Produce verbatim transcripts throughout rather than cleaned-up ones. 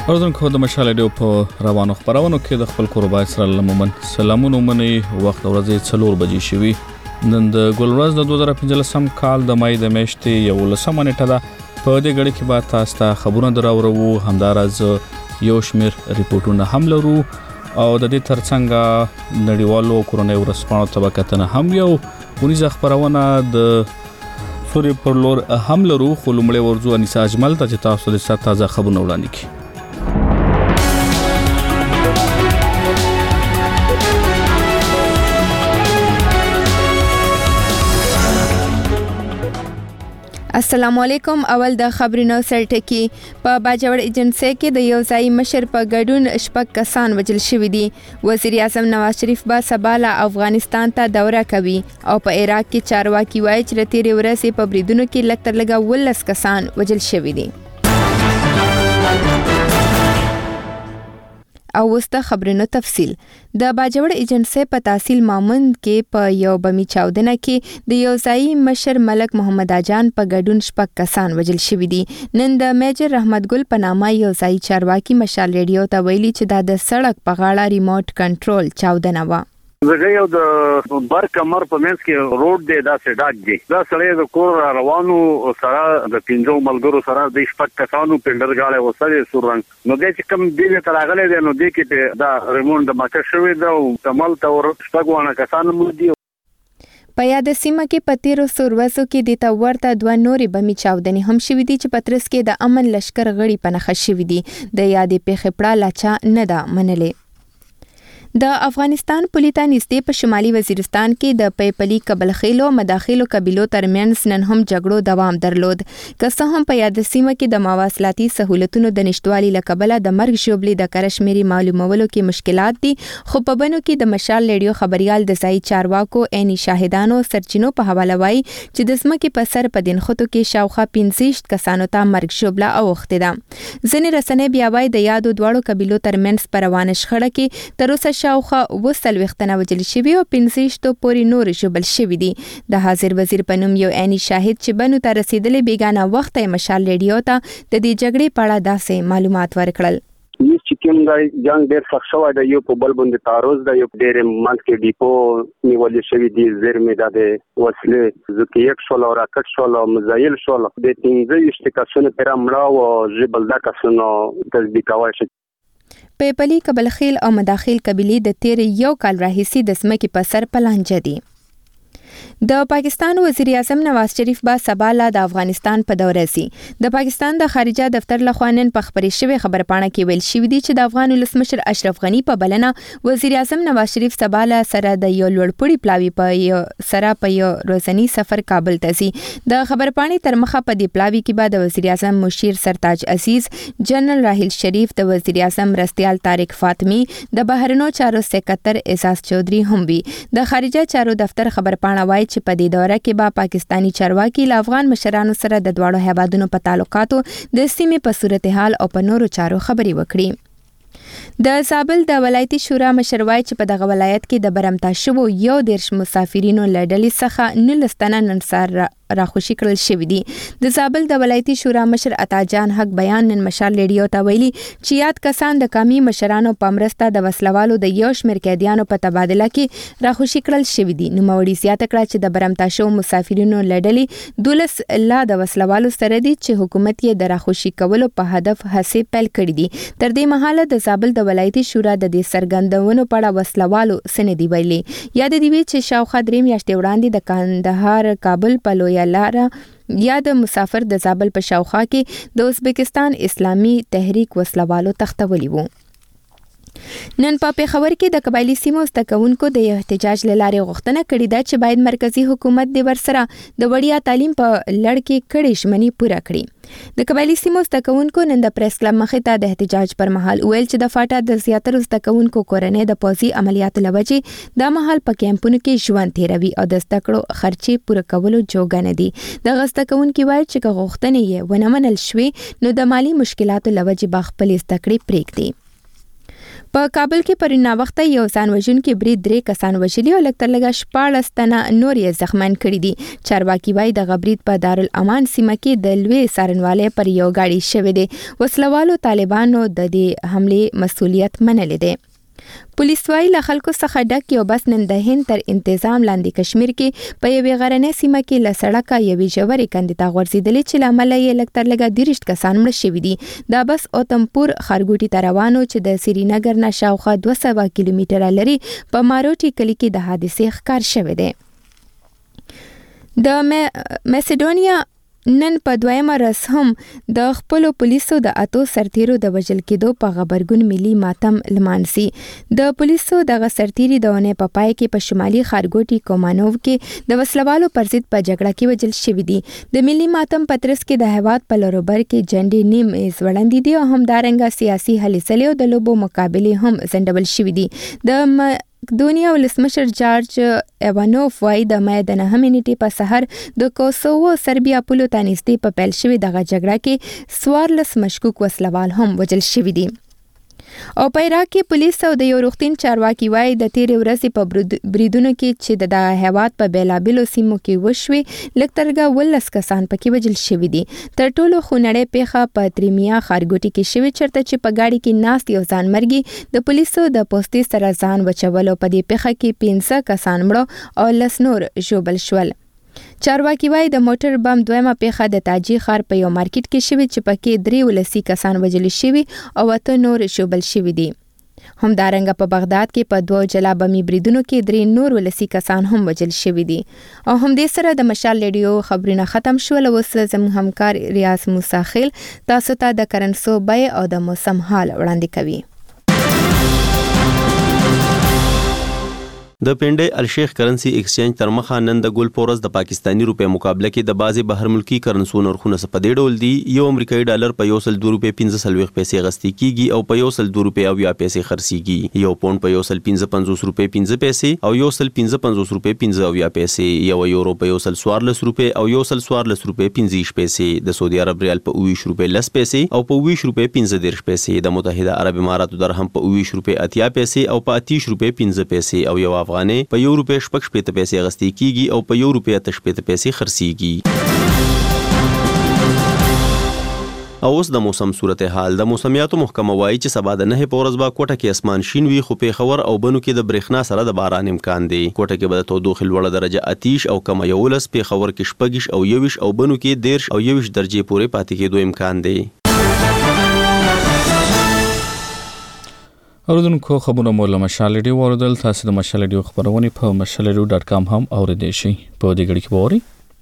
اوردونکو د مشال ډیو په روانو خبرونو کې د خپل قربای سره لممن سلامونه مني وخت ورځې څلور بجې شوي. نن د ګلورز د دوه زره پنځلسم کال د مای د میاشتې یولسمه نیټه ده. په دې غړي کې به تاسو ته خبرونه دراوړو، همدارز یو شمېر ریپورتونه هم لرو او د دې ترڅنګ نړیوالو کورونای ورسپانو طبقاتنه هم یو ونیزه خبرونه د سوري پر لور هم لرو. خو لمړی ورځو انیسا اجمل ته چې تاسو د تازه خبرونه وړاندې کړئ. السلام علیکم. اول د خبرونو سرټکی. په باجوړ ایجنسی کې د یو ځای مشر په ګډون شپږ کسان وژل شوي دي. وزیر اعظم نواز شریف به سبا له افغانستان ته دوره کوي او په عراق کې چارواکي وایي چې د تیرې ورځې په بریدونو کې لږ تر لږه ولس کسان وژل شوي دي. او وسته خبرونو تفصیل. د باجوړ ایجنسی په تحصیل مامند کې په یو بمی چاودنه کې د یو ځای مشر ملک محمد اجان په ګډون شپږ کسان وژل شوي دي. نن د میجر رحمت ګل په نامه یو ځای چارواکي مشال ریډیو ته ویلي چې دا د سړک په غاړه ریموټ کنټرول چاودنه و. زه یو د بر کمر په منځ کې روډ دی، دا سړک دی. دا سړی د کور روانو سره د پینځو ملګرو سره د شپږ کسانو پندر غاړه وسره سورنګ نو د چې کوم دی ته راغلی دی نو د کې دا ریموټ د ماته شوی دا او کمال تور شپږ وانه کسان مو دی. په یاد سیمه کې په تیرو څوروسو کې د تورته دوه نورې بمی چاودنې هم شوې دي چې پترس کې د امن لشکر غړي پنهخ شوي دي. د یادې پیښې پړه لاچا نه ده منلې. د افغانستان پولیټا نږدې په شمالي وزیرستان کې د پیپلی قبلخیلو مداخلو قبیلو ترمنځ نن هم جګړو دوام درلود. که څه هم په یاد سیمه کې د مواصلاتي سہولتونو د نشټوالي له کبله د مرګ ژوبلې د کرشمیري معلومولو کې مشکلات دي، خو په بنو کې د مشال ریډیو خبريال د ځای چارواکو عیني شاهدانو سرچینو په حواله وایي چې د ځمکې په سر په دنخوتو کې شاوخوا پنځه کسانو ته مرګ ژوبله اوښتې ده. ځینې رسنۍ بیا وایي د یادو دواړو قبیلو ترمنځ په روانه شخړه کې تر اوسه شاوخوا اووه څلوېښت وژل شوي او پنځه پورې نور ژوبل شوي دي. د حاضر وزیر په نوم یو عیني شاهد چې بنو ته رسیدلې بیګانه وخت یې مشال ریډیو ته د دې جګړې په اړه داسې معلومات ورکړل. یس چې کوم دا جنگ ډېر سخت شوی دی، یو په بل باندې تعرض دی، یو ډېر منځ کې ډیپو نیولې شوي دي، زیرمې ده د وسلې ذکیک شول او راکټ شول او مزایل شول. د پنځه ویشت کسانو پرې مړه او ژبل ده کسانو تصدیق کوي. پیپلی قبلخیل او مداخل قبیلې د تیر یو کال راهیسې د ځمکې په سر پلانجه دي. د پاکستان وزیر اعظم نواز شریف با سبا له د افغانستان په دوره سي. د پاکستان د خارجه دفتر لخوا نن په خبري شوی خبرپاڼه کې ویل شوی دی چې د افغان ولسمشر اشرف غنی په بلنه وزیر اعظم نواز شریف سبا له سره د یو لوړپوړي پلاوی په سره په یو روزنی سفر کابل ته ځي. د خبرپاڼې تر مخه په دې پلاوی کې به د وزیر اعظم مشیر سرتاج عزیز، جنرال راحیل شریف، د وزیر اعظم مرستیال طارق فاطمی، د بهرنیو چارو سکرټر اعزاز چودھری هم وي. د خارجه چارو دفتر خبرپاڼه وايي چې په دې دوره کې به پاکستانی چارواکي له افغان مشرانو سره د دواړو هیوادونو په تعلقاتو، د سیمې په صورتحال او په نورو چارو خبرې وکړي. د زابل د ولایتي شورا مشر وایي چې په دغه ولایت کې د برمتا شوو یو دېرش مسافرینو له ډلې څخه نولس تنه نن سهار راخوشي کړل شوي دي. د زابل د ولایتي شورا مشر عطا جان حق بیان نن مشال ریډیو ته ویلي چې یاد کسان د قومي مشرانو په مرسته د وسلوالو د یو شمېر قیدیانو په تبادله کې راخوشي کړل شوي دي. نوموړي زیاته کړه چې د برمتا شوو مسافرینو له ډلې دولس لا د وسلوالو سره دي چې حکومت یې د راخوشي کولو په هدف هڅې پیل کړې دي. تر دې مهاله د زابل د ولایتي شورا د دې سرګندونو په اړه وسلوالو څه نه دي ویلي. یاد دې وي چې شاوخوا درې میاشتې وړاندې د کندهار کابل په لویه لاره یا د مسافر د زابل په شاوخوا کې د ازبکستان اسلامي تحریک وسلوالو تختولی وو. نن په پیښور کې د قبایلی سیمو زده‌کوونکو د احتجاج له لارې غوښتنه کړې ده چې باید مرکزی حکومت د ورسره د وړیا تعلیم په لړ کې کړې ژمنې پوره کړي. د قبایلی سیمو زده‌کوونکو نن د پریس کلب مخې ته د احتجاج پر مهال ویل چې د فاټا د زیاترو زده‌کوونکو کورنۍ د پوځي عملیاتو له وجې د مهال په کیمپونو کې ژوند تیروي او د زده کړو خرچې پوره کولو جوګه نه دي. د زده‌کوونکو وایي چې که غوښتنې یې ونه منل شوې نو د مالی مشکلاتو له وجې به خپلې زده کړې پرېږدي. په کابل کې پرون ناوخته یو ځان وژونکي برید درې کسان وژلي او لږ تر لږه شپاړس تنه نور یې زخمیان کړي دي. چارواکي وایي دغه برید په دارالامان سیمه کې د لوی څارنوالۍ پر یو ګاډي شوی دی. وسلوالو طالبانو د دې حملې مسؤلیت منلی دی. پولیس وايي له خلکو څخه ډک یو بس نن د هند تر انتظام لاندې کشمیر کې په یوې غرنۍ سیمه کې له سړکه یوې ژورې کندې ته غورځېدلې چې له امله یې لږ تر لږه دېرش کسان مړه شوي دي. دا بس اوتمپور ښارګوټي ته روان و چې د سرینګر نه شاوخوا دوه سوه کیلومتره لرې په ماروټي کلي کې د حادثې ښکار شوی دی. د میسیډونیا نن په دویمه ورځ هم د خپلو پولیسو د اتو سرتیرو د وژل کېدو په غبرګون ملي ماتم لمانځي. د پولیسو دغه سرتیري د اونۍ په پای کې په شمالي ښارګوټي کومانوف کې د وسلوالو پر ضد په جګړه کې وژل شوي دي. د ملي ماتم په ترڅ کې د هېواد په لوروبر کې جنډې نیم ځوړندې دي او همدارنګه سیاسي هلې ځلې او د لوبو مقابلې هم ځنډول شوي دي. د دنیا ولسمشر جارج ایوانوف وایي د مای د نهمې نیټې په سحر د کوسوو سربیا پولو ته نږدې په پیل شوې دغه جګړه کې څوارلس مشکوک وسلوال هم وژل شوي دي. او په عراق کې پولیس او د یو روغتون چارواکي وایي د تیرې ورځې په بریدونو کې چې د دغه هېواد په بېلابېلو سیمو کې وشوې لږ تر لږه اوولس کسان پکې وژل شوي دي. تر ټولو خونړۍ پیښه په تریمیا ښارګوټي کې شوې چېرته چې په ګاډي کې ناست یو ځانمرګي د پولیسو د پوستې سره ځان وچول او په دې پیښه کې پنځه کسان مړه او لس نور ژوبل شول. چارواکي وایي د موټر بم دویمه پیښه د تاجي ښار په یو مارکیټ کې شوې چې پکې درې ولسي کسان وژل شوي او اته نور ژوبل شوي دي. همدارنګه په بغداد کې په دوه جلا بمي بریدونو کې درې نور ولسي کسان هم وژل شوي دي. او همدې سره د مشال ریډیو خبرونه ختم شول. اوس زموږ همکار ریاض موسی خیل تاسو ته د کرنسو بیې او د موسم حال وړاندې کوي. د پنډۍ الشیخ کرنسی ایکسچینج تر مخه نن د ګول پورس د پاکستانی روپې مقابله کې د بازي بهر ملکی کرنسو نرخونه په دې ډول دي. یو امریکایي ډالر په یو سل دوه روپۍ پنځه سلويخ پیسې غستې کیږي او په یو سل دوه روپۍ اویا پیسې خرڅيږي. یو پونډ په یو سل پنځه پنځوس روپۍ پنځه پیسې او یو سل پنځه پنځوس روپۍ پنځه اویا پیسې. یو یورو په یو سل څوارلس روپۍ او یو سل څوارلس روپۍ پنځه پیسې. د سعودي عرب ریال په اوویشت روپۍ لس پیسې او په اوویشت روپۍ پنځه دېرش پیسې. د متحده عرب اماراتو درهم په اوویشت روپۍ اتیا پیسې او په اتیش روپۍ پنځه پیسې او یو افغانۍ په یو روپۍ شپږ شپېته پیسې غستې کیږي او په یو روپۍ اته شپېته پیسې خرڅیږي. او اوس د موسم صورتحال. د موسمیاتو محکمه وایي چې سبا د نهه په ورځ به کوټه کې اسمان شین وي خو پیښور او بنو کې د برېښنا سره د باران امکان دی. کوټه کې به د تودوخې لوړه درجه اتیش او کمه یولس، پیښور کې شپږیش او یویش او بنو کې دیرش او یویش درجې پورې پاتې کېدو امکان دی. اوردونکو خبرونه مو له مشال ریډیو اوردل. تاسو د مشال ریډیو خبرونه په مشال ریډیو ډاټ کام هم اوریدئ شئ. په دې غړي کې ووري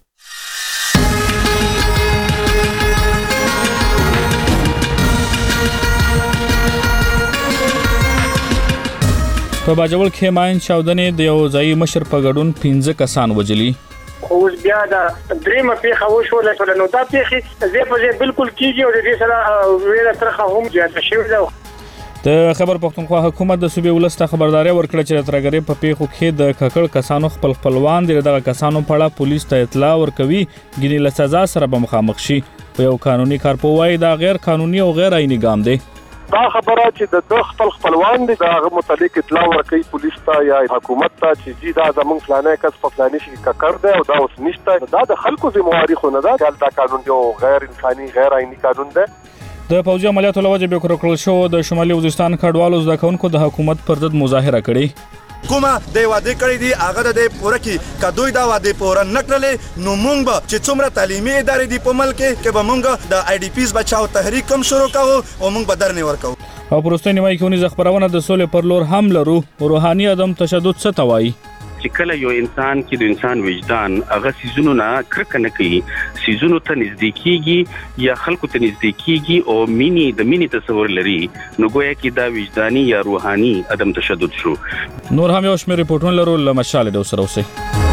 په باجوړ کې ماین چاودنې د یو ځای مشر په ګډون پنځه کسان وژلي. اوس بیا دا درېمه پیښه وشوله چې نو دا پیښې زه په ځای بالکل کیږي او د دې سره ویره ترخه هم زیاته شوې ده. د خبر پښتونخوا حکومت د صوبې ولسته خبرداري ورکړه چې د ترګرې په پیښو کې د ککړ کسانو خپل خپلوان دي دغه کسانو په اړه پولیس ته اطلاع ورکوي ګینې له سزا سره به مخامخ شي. په یو قانوني کارپوهي دا غیر قانوني او غیر عیني ګام دی. دا خبره چې د خپل خپلوان دي دا متعلق اطلاع ورکوي پولیس ته یا حکومت ته چې جی دا زمونږ فلانه کس په فلاني شي ککړ دی او دا اوس نشته. دا د خلکو ذمہواری خو نه ده. دا قانون یو غیر انساني غیر عیني قانون دی. د پوځي عملیاتو لوجه به کړکړل شو. د شمالي وزیرستان کډوالو زده کوونکو د حکومت پر ضد مظاهره کړې. کومه د واده کړې دي هغه د پوره کې کدوې دا واده پوره نکړلې نو مونږ به چې څومره تعلیمي ادارې دي په ملک کې به مونږ د آی ډي پیز بچاو تحریک کوم شروع کوو او مونږ به درنه ورکو. او پرستۍ نیمای کې ونی خبرونه د سولې پر لور هم لرو. روحاني عدم تشدد څه توایي چې کله یو انسان کې د انسان وجدان هغه سيزونو نه کرکه نه کوي، سيزونو ته نږدې کیږي یا خلکو ته نږدې کیږي او مینی د مینی تصور لري، نو گویا کې دا وجداني یا روحاني عدم تشدد شو. نور هم یو شمېر ریپورټونه لرو لمشال د سره اوسه.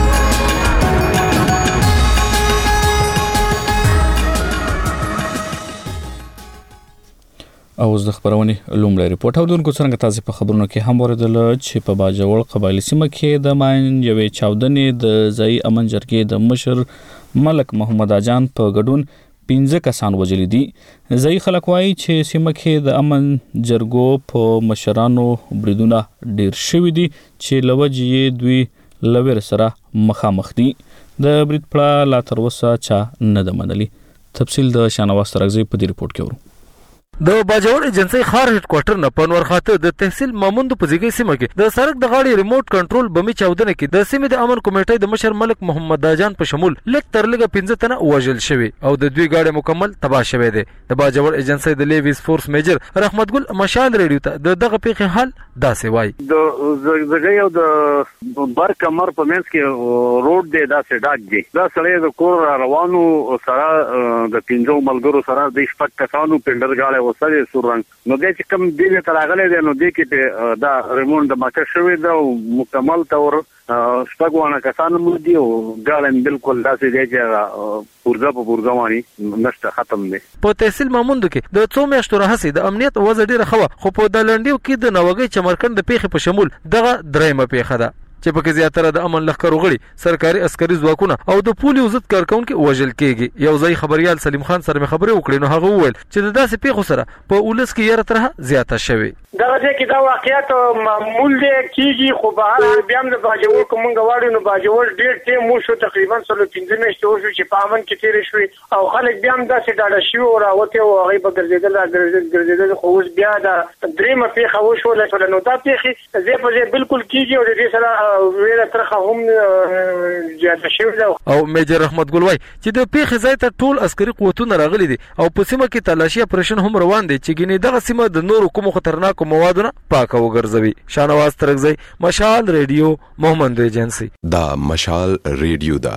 او د خبرونه لومړی ریپورت او دونکو څنګه تاسو په خبرونو کې هم اوریدل چې په باجوړ قبایلی سیمه کې د ماین یوې چاودنې د ځای امن جرګې د مشر ملک محمد اجان په ګډون پنځه کسان وژلي دي. ځایي خلک وایي چې سیمه کې د امن جرګو په مشرانو بریدونه ډیر شوي دي چې له وجې یې دوی له ویر سره مخامخ دي. د برید پړه لا تر اوسه چا نه ده منلي. تفصیل د شانواز ترغزي په دې ریپورت کې ورو. د باجوړ ایجنسی خار هډ کوارټر نه په نور خاطر د تحصیل ماموند په ځګي سیمه کې د سړک د غاړې ریموټ کنټرول بمي چاودنه کې د سیمې د امن کمیټې د مشر ملک محمد داجان په شمول لک تر لګه پنځه تنه وژل شوی او د دوی غاړې مکمل تباہ شوی دی. د باجوړ ایجنسی د لیویس فورس میجر رحمت ګل مشال ریډیو ته د دغه پیښې حال داسې وایي. د زګي او د بر کمر په منځ کې روډ دی داسې ډاک دی. دا سړی د کور روانو سره د پنځو ملګرو سره د شپږ کسانو پندر غاړه وسره سورنګ نو د چې کوم دی ته راغلی دی نو د کې دا ریموټ د ماته شوی دا مکمل تور شپږونه کسان مو دی او ګالن بالکل داسې دی چې پورزا په پورزا باندې نشته ختم دی. په تحصیل ماموند کې د څو میاشتو راهسي د امنیت وضع ډیره ښه خو په د لنډیو کې د نوګي چمرکند د پیښې په شمول دغه درېمه پیښه ده چې پکې زیاتره د امن لخر غړي سرکاري عسکري ځواکونه او د پولیو ضد کارکونکو وژل کېږي. یو ځای خبريال سلیم خان سره خبرې وکړې نو هغه وویل چې د داسې پیښو سره په ولس کې یره ترها زیاته شوی. دا چې دا واقعیت معمول دی کیږي خو به هر بیا هم د باجوړ کوم غواړي نو باجوړ ډېر ټیم مو شو تقریبا سلو پنځه میاشتې وشو چې په امن کې تیر شوی او خلک بیا هم داسې ډاډه شي او راوته او هغه به ګرځیدل ګرځیدل خو اوس بیا دا درېمه پیښه وشو لکه نو دا پیښه زه په بالکل کیږي او د دې سره ویره تر هم زیاته شوی او میجر رحمت ګل وای چې د پیښې ځای ته ټول عسکري قوتونه راغلي دي او په سیمه کې تلاشي اپریشن هم روان دي چې ګینه دغه سیمه د نورو کوم خطرناکو موادونو پاکه وګرځوي. شانواز ترغزي مشال ریډیو محمد ایجنسی. دا مشال ریډیو دا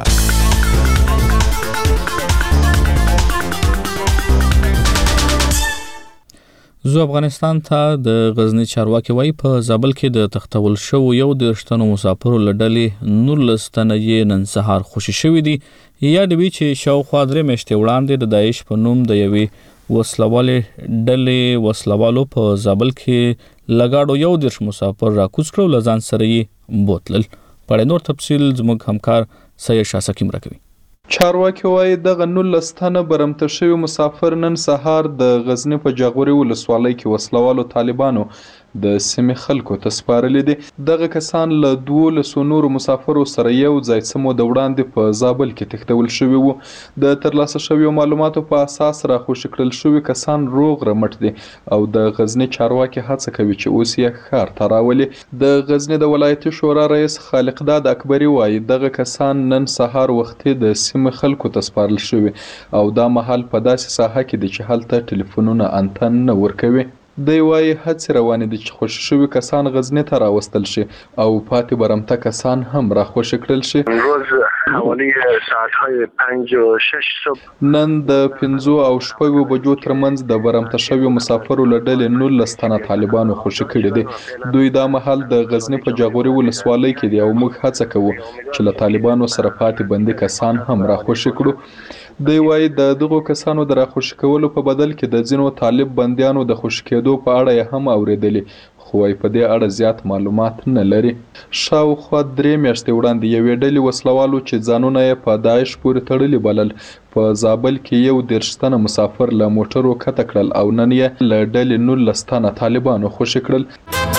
زو افغانستان ته د غزنی چارواکي وای په زابل کې د تختول شو یو د شتنو مسافرو لړلې نورلس تنه یې نن سهار خوشی شوې دي. یا د وی چې شاوخوا درې میاشتې وړاندې د داعش په نوم د یوې وسلوالې ډلې وسلوالو په زابل کې لګاډو یو درش مسافر راکوز کړو لزان سره یې بوتلل. په نور تفصیل زموږ همکار سید شاه سکیم راکوي. چارواکي وایي دغه نولس تنه برمته شوي مسافر نن سهار د غزنی په جاغوري ولسوالۍ کې وسلوالو طالبانو د سیمې خلکو ته سپارلي دي. دغه کسان له دولسو نورو مسافرو سره یو ځای څه موده وړاندې په زابل کې تښتول شوي وو. د ترلاسه شویو معلوماتو په اساس راخوشي کړل شوي کسان روغ رمټ دي او د غزنی چارواکي هڅه کوي چې اوس یې ښار ته راولي. د غزنی د ولایتي شورا رئیس خالقداد اکبري وایي دغه کسان نن سهار وختي د سیمې خلکو ته سپارل شوي او دا مهال په داسې ساحه کې دي چې هلته ټلیفونونه انتن نه ورکوي. دی وایي هڅې روانې دي چې خوشي شوي کسان غزنی ته راوستل شي او پاتې برمته کسان هم راخوشي کړل شي. روز حوالی ساعتهای پنج و شش صبح نن د پنځو او شپږو بجو ترمنځ د برمته شویو مسافرو له ډلې نولس تنه طالبانو خوشي کړي دي. دوی دا مهال د غزنی په جاغوري ولسوالۍ کې دي او موږ هڅه کوو چې له طالبانو سره پاتې بندي کسان هم راخوشي کړو. دی وایي د دغو کسانو د راخوشي کولو په بدل کې د ځینو طالب بندیانو د خوشي کېدو په اړه یې هم اوریدلی خو وايي په دې اړه زیات معلومات نه لري. شاوخوا درې میاشتې وړاندې یوې ډلې وسلوالو چې ځانونه یې په داعش پورې تړلي بلل په زابل کې یو دېرش تنه مسافر له موټرو کته کړل او نن یې له ډلې نولس تنه طالبانو خوشي کړل.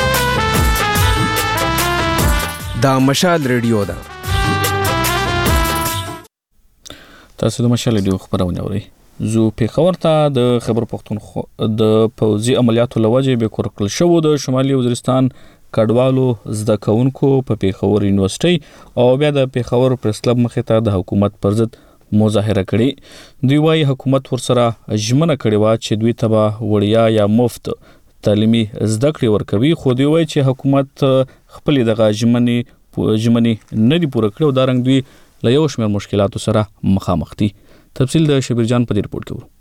دا مشال ریډیو ده. تاسو د مشال ریډیو خبرونه اورئ. زو پیښور ته د خبر پښتون د پوځي عملیاتو لوجې به کورکل شو د شمالي وزیرستان کډوالو زده کوونکو په پیښور یونیورسيټي او بیا د پیښور پریس کلب مخې ته د حکومت پر ضد مظاهره کړې. دوی وايي حکومت ورسره ژمنه کړې و چې دوی ته وړیا یا مفت تعلیمي زده کړې ورکوي خو دوی وايي چې حکومت خپل دغه ژمنې ژمنې نه دی پوره کړې او دا رنګ دوی له یو شمېر مشکلاتو سره مخامخ دي. تفصیل د شبیر جان په دې رپورت کې ورو.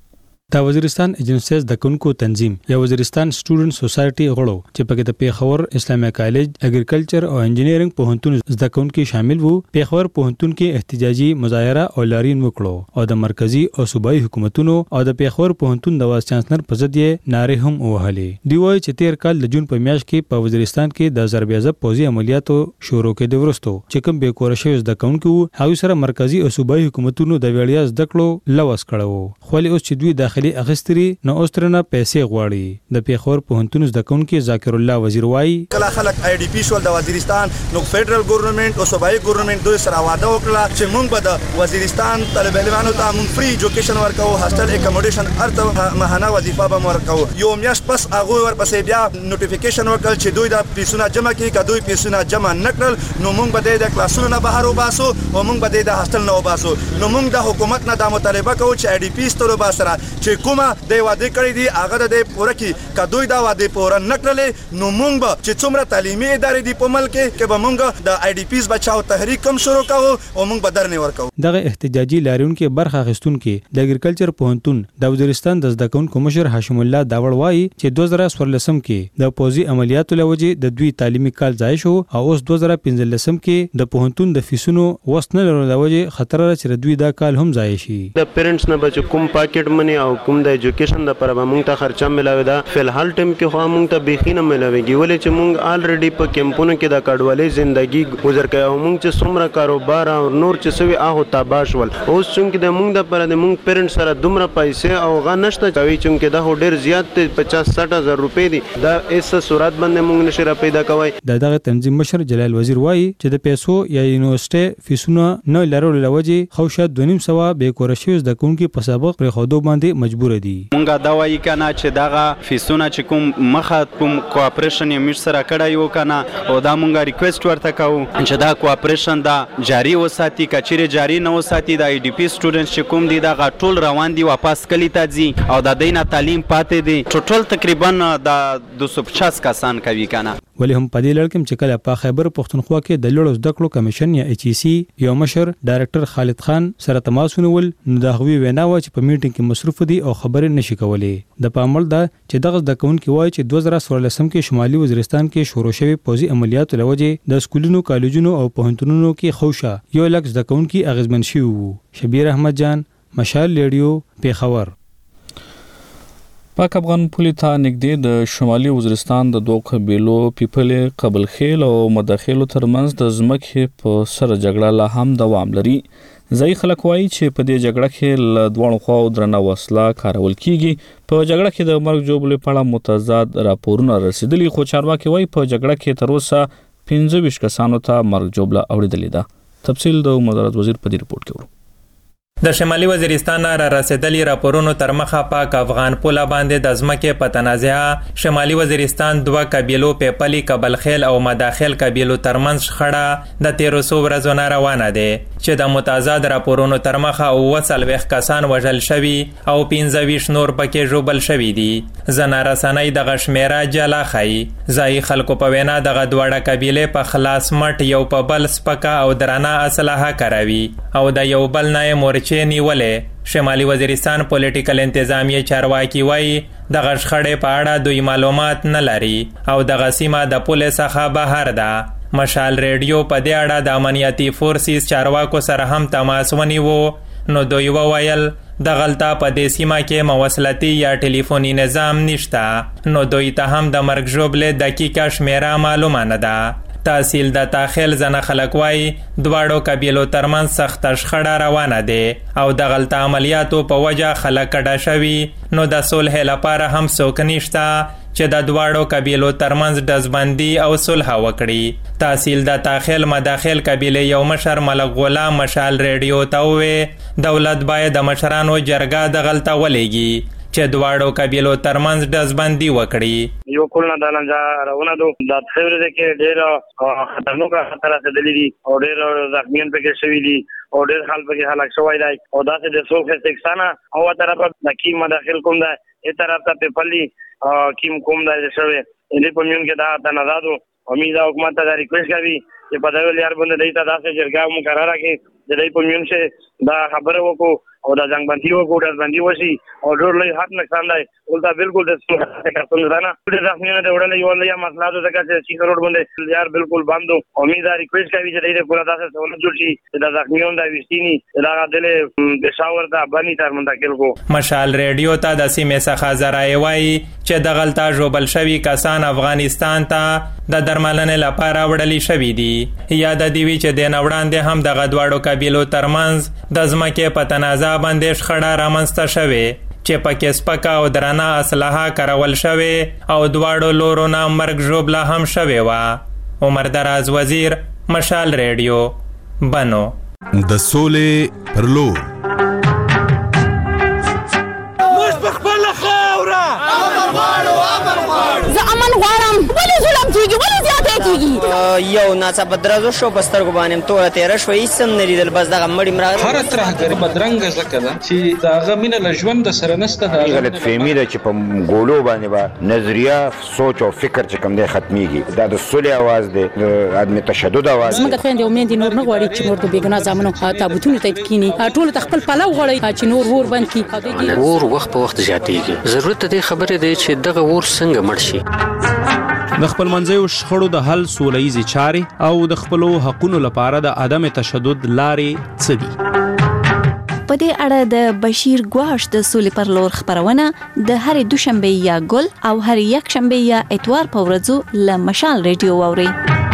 د وزیرستان ایجنسیز د کونکو تنظیم یا وزیرستان سټوډنټ سوسایټي غړو چې پکې د پیښور اسلامي کالج اګریکلچر او انجینرینګ پوهنتون زده کوونکي شامل وو، پیښور پوهنتون کې احتجاجي مظاهره او لارین وکړو او د مرکزی او صوبایي حکومتونو او د پیښور پوهنتون د وایس چانسلر په ضد یې نارې هم ووهلې. دوی وایي چې تیر کال د جون په میاشت کې په وزیرستان کې د ضربېزه پوځي عملیاتو شروع کېدو وروسته چې کوم بې کوره شوي زده کوونکي وو هغوی سره مرکزی او صوبایي حکومتونو د وړیا زده کړو لوس کړی، خو اوس چې دوی داخلي اخستري نو اوس ترنه پیسې غواړي. د پیښور پوهنتون زده کوونکي ذاکر الله وزیر وایي کله خلک آی ډي پی شول د وزیرستان نو فدرال ګورنمنت او صوبایي ګورنمنت دوی سره واده وکړه چې موږ به د وزیرستان طالب علمانو ته موږ فری ایجوکیشن ورکو، هاستل اکاموډیشن ارته ماهانه وظیفه به ورکو. یو میاشت پس هغه ورپسې بیا نوټیفیکیشن ورکړل چې دوی د پیسونه جمع کړي، که دوی پیسونه جمع نکړل نو موږ به د کلاسونو نه بهر وباسو او موږ به د هاستل نه وباسو. نو موږ د حکومت نه د مطالبه کوو چې آی ډي پی ستورو باسره چې کومه د واده کړی دی هغه د پوره کی کدوې دا واده پوره نکړلې نو مونږ به چې څومره تعلیمي ادارې دی په ملک کې به مونږ د آی ډي پیز بچاو تحریک کم شروع کوو او مونږ به درنه ورکو. دغه احتجاجي لاریونکو برخه اخیستونکو د اګریکلچر پوهنتون د وزیرستان د زده کوونکو مشر هاشم الله داوړ وایي چې دوه زره څوارلسم کې د پوځي عملیاتو لوجې د دوی تعلیمي کال ځای شو او اوس دوه زره پنځلسم کې د پوهنتون د فیسونو وسنه لرلو لوجې خطر چې دوی دا کال هم ځای شي. د پیرنټس نه بچ کوم پاکټ منی او کوم د ایجوکیشن د پر مونږ ته خرچه ملاوي دا فلحال ټیم کې خو مونږ ته بيخي نه ملاويږي ولې چې مونږ الریډي په کیمپونو کې د کډوالۍ ژوندۍ گزار کوي او مونږ چې څومره کاروبار او نور چې سوي هغه تباش ول اوس څنګه د مونږ د پر د مونږ پیرنټ سره دومره پیسې او غا نشته کوي چې دا ډېر زیات پچاس ساټ هزار روپۍ دي دا ایس صورت باندې مونږ نشي را پیدا کوي. د دغه تنظیم مشر جلال وزیر وایي چې د پیسو یا یونیورسيټي فیسونه نه لرلو لوجې خو شاید دوه نیم سوه به کور شوي زده کوونکي په سابق پر خودو باندې مجبور دي. مونږه دا وایي کنه چې دغه فیسونه چې کوم مخه کوم کوآپریشن یې موږ سره کړی و کنه او دا مونږه ریکوست ورته کوو چې دا کوآپریشن دا جاری وساتي، کچېرې جاری نه وساتي د آی ډي پی سټوډنټس چې کوم دي دا ټول روان دي واپس کلی ته ځي او د دینه تعلیم پاتې دي ټوټل تقریبا د دوه سوه پچاس کسان کوي کنه. ولی هم په دې لړ کې چې کله په خیبر پښتونخوا کې د لوړو زده کړو کمیشن یا ایچ ای سی یو مشر ډایرکټر خالد خان سره تماس ونیول نو د هغوی وینا و چې په میټینګ کې مصروف دي او خبرې نشي کولای. د پامل دا چې دغه د کون کې وایي چې دوه زره څوارلسم کې شمالي وزیرستان کې شروع شوی پوځي عملیاتو لوجې د سکولونو کالجونو او پوهنتونونو کې خوشا یو لک زده کوونکي اغیزمن شوي وو. شبیر احمد جان، مشال ریډیو، پیښور. پاک افغان پولي ته نږدې د شمالي وزیرستان د دوه قبیلو پیپلې قبل خیل او مداخلو ترمنځ د ځمکې په سر جګړه لا هم دوام لري. ځای خلک وایي چې په دې جګړه کې له دواړو خواو درنه وسله کارول کیږي. په جګړه کې د مرګ جوړولو په اړه متضاد راپورونه رسیدلي خو چارواکي وایي په جګړه کې تر اوسه پنځه ویشت کسانو ته مرګ جوړه اوریدلې ده. تفصیل د مدارت وزیر په دې ریپورت کې ورو. د شمالي وزیرستان را رسیدلی راپورونو تر مخه پاک افغان پوله باندې د ځمکې په تنازعه شمالي وزیرستان دوه قبیلو پیپلی قبلخیل او مداخل قبیلو ترمنځ شخړه د تیرو څو ورځو نه روانه ده چې د متضاد راپورونو تر مخه اووه څلوېښت کسان وژل شوي او پنځه ویشت نور پکې ژوبل شوي دي. ځینې رسنۍ دغه شمیره جلا ښیي. ځایي خلکو په وینا دغه دواړه قبیلې په خلاص مټ یو په بل سپکه او درانه اسلحه کاروي او د یو بل نه یې چې نیولې. شمالي وزیرستان پولیټیکل انتظامیه چارواکي وایي دغه شخړې په اړه دوی معلومات نه لري او دغه سیمه د پولې څخه بهر ده. مشال ریډیو په دې اړه د امنیتي فورسز چارواکو سره هم تماس ونیو نو دوی وویل دغلته په دې سیمه کې مواصلاتي یا ټلیفوني نظام نشته نو دوی ته هم د مرګ ژوبلې دقیقه شمیره معلومه نه ده. تحصیل د تاخیل زنه خلک وای دواړو قبیلو ترمنځ سخت شخړه روانه ده او د غلط عملیاتو په وجه خلک کډه شوي نو د صلح لپاره هم څوک نشته چې د دواړو قبیلو ترمنځ دزبندي او صلح وکړي. تحصیل د تاخیل مداخل قبیله یو مشر ملک غلام مشال ریډیو ته وې دولت باید د مشرانو جرګه د غلطه ولېږي چې دواړو قبیلو ترمنځ دزبندي وکړي. یو کول نه دلنجا راونه دو د خبره کې ډېر خطرناک خطر راځي دي او ډېر زخمیان پکې شوي دي او ډېر حال پکې هلاک شوی دی او دا چې د سوخ سکسانه او طرف د کی مداخل کوم ده ای طرف ته په پلی کیم کوم ده شوی دې په میون کې دا تنازادو امید او حکومت ته ریکوست کوي چې په دغه لار باندې دایته داسې جرګه مقرره کړي د دې په میون شه دا خبره وکړو او دا جنگ بندي وکړو د بندي وشي او ډېر لوی حق نقصان دی ولدا بالکل د څه کارتون نه د ځخمینه د وړلې یو لیا مسله ده چې چې روډ باندې یار بالکل بندو امید دا ریکوست کوي چې دې پورا داسې سہولت جوړ شي د ځخمیون د وستینی دا غدل د شاور دا باندې تر منتقل کو مشال ریډیو ته د سیمې څخه زرای وای چې د غلطه جوبل شوی کسان افغانستان ته د درملنې لپاره وړلې شوی دي یا د دیوی چې د نوړاندې هم د غدواړو قبیلو ترمنځ د ځمکې په تنازع باندې شخړه رامنځته شوه چې پکې سپکه او درنه اسلحه کارول شوه او دواړو لورو نه مرګ ژوبله هم شوه وا. عمر دراز وزیر، مشال ریډیو، بنو. د سولې پر لور موږ په خپل خاوره امن غواړو امن غواړو زه امن غواړم ولې ظلم کیږي ولې زیاته کیږي یو ناڅاپه درازو شو په سترګو باندې توره تیره شوه هېڅ هم نه لیدل بس دغه مړي مړه هره ترهګري بدرنګه ځکه ده چې د هغه مینه له ژونده سره نشته د غلط فهمي ده چې په ګولو باندې به نظریه سوچ او فکر چې کوم دی ختمیږي دا د سولې اواز دی د عدم تشدد اواز زموږ خویندې او میندې نور نه غواړي چې نور د بېګناه زامنو تابوتونو ته کینی ټول ته خپل پلو غواړي چې نور ور بند کړي ور وخت په وخت زیاتېږي ضرورت دې خبرې دی چې دغه ور څنګه مړ شي. د خپل منځیو شخړو د حل سولهییزې چارې او د خپلو حقونو لپاره د عدم تشدد لارې څه دي؟ په دې اړه د بشیر ګواش د سولې پر لور خبرونه د هرې دوشنبه یا ګل او هر یک شنبه یا اتوار په ورځو له مشال ریډیو واوري.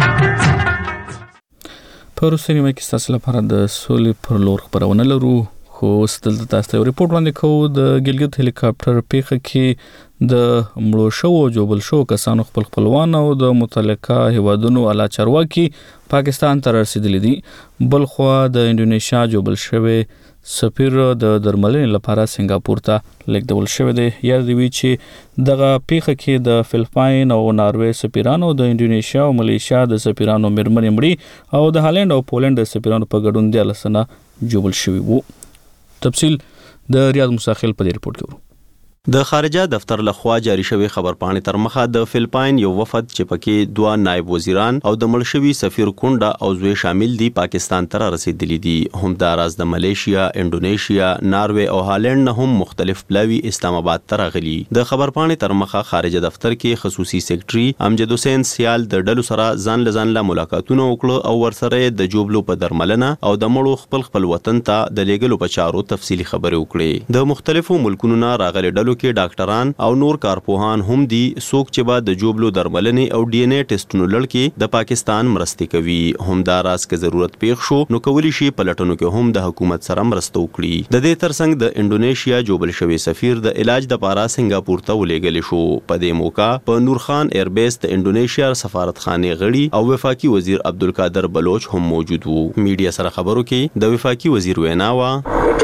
په روسي نیمه کې ستاسو لپاره د سولې پر لور خبرونه لرو خو ستل تاسو ته ریپورت وړاندې کوو. د ګلګت هلیکاپټر پیښه کې د مړو شو او جوبل شو کسانو خپل خپلوان او د متعلقه هیوادونو اعلی چارواکي پاکستان ته رسیدلي دي. بل خو د انډونیشیا جوبل شوی سفیر د درملنې لپاره سنگاپور ته لیږدول شوی دی. یاد دی چې دغه پیښه کې د فلپاین او ناروې سفیرانو د انډونیشیا او ملیشیا د سفیرانو مرمنې مړي او د هالند او پولند د سفیرانو په ګډون د لسنه جوبل شوی وو. تفصیل د ریاض مساخیل په ریپورت کې ورو. د خارجه دفتر لخوا جاری شوی خبرپاڼې تر مخه د فلپاین یو وفد چې پکې دوه نائب وزیران او د مړ شوي سفیر کونډه او زوی شامل دي پاکستان ته رسیدلي دي. همداراز د ملیشیا، انډونیشیا، ناروې او هالند نه هم مختلف پلاوی اسلام آباد ته راغلي. د خبرپاڼې تر مخه خارجه دفتر کې خصوصي سیکرټري امجد حسین سیال د ډلو سره ځان له ځان له ملاقاتونه وکړو او ورسره د جوبلو په درملنه او د مړو خپل خپل وطن ته د لیږلو په چارو تفصیلي خبرې وکړې. د مختلفو ملکونو نه راغلي ډلو کې ډاکټران او نور کارپوهان هم دي څوک چې به د جوبلو درملنې او ډي ان اے ټیسټونو لړ د پاکستان مرستې کوي. همداراز که ضرورت پیښ شو نو کولی شي پلټنو کې هم د حکومت سره مرسته وکړي. د دې ترڅنګ د انډونیشیا جوبل شوی سفیر د علاج د پاره سنگاپور ته ولېږل شو. په دې موقع په نورخان ایربیس د انډونیشیا سفارتخانه غړي او وفاقي وزیر عبدالقادر بلوچ هم موجود وو. میډیا سره خبرو کې د وفاقي وزیر وینا وا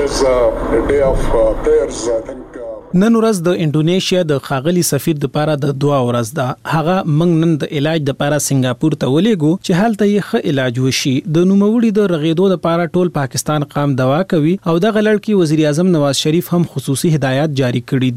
نن ورځ د انډونیشیا د خاغلی سفیر د پاره د دعا ورځ ده. هغه موږ نن د علاج د پاره سنگاپور ته ولېګو چې حالت یې ښه علاج وشي. د نوموړي د رغېدو د پاره ټول پاکستان قام دوا کوي او د غلړ کې وزیر اعظم نواز شریف هم خصوصي هدایات جاری کړي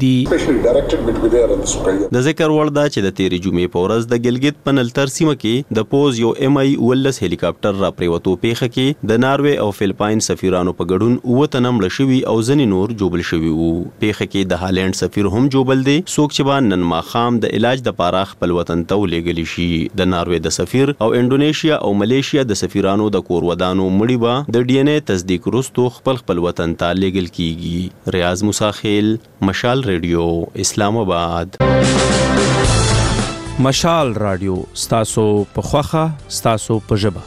دي. د ذکر وړ ده چې د تیری جمعې په ورځ د ګلګت په نلتر سیمه کې د پوز یو ایم آی ولس هلیکاپټر را پریوتو پیښه کې د ناروې او فلپاین سفیرانو په ګډون اوه تنه مړه شوي او ځینې نور جوبل شوي وو. پیښه کې د هالند سفیر هم جوبل دی څوک چې به نن ماښام د علاج د پاره خپل وطن ته ولېږلی شي. د ناروې د سفیر او انډونیشیا او ملیشیا د سفیرانو د کور ودانو مړي به د ډي ان اے تصدیق وروسته خپل خپل وطن ته لیږل کیږي. ریاض مساخیل، مشال ریډیو، اسلام آباد. مشال رادیو ستاسو په خوخه ستاسو په ژبه.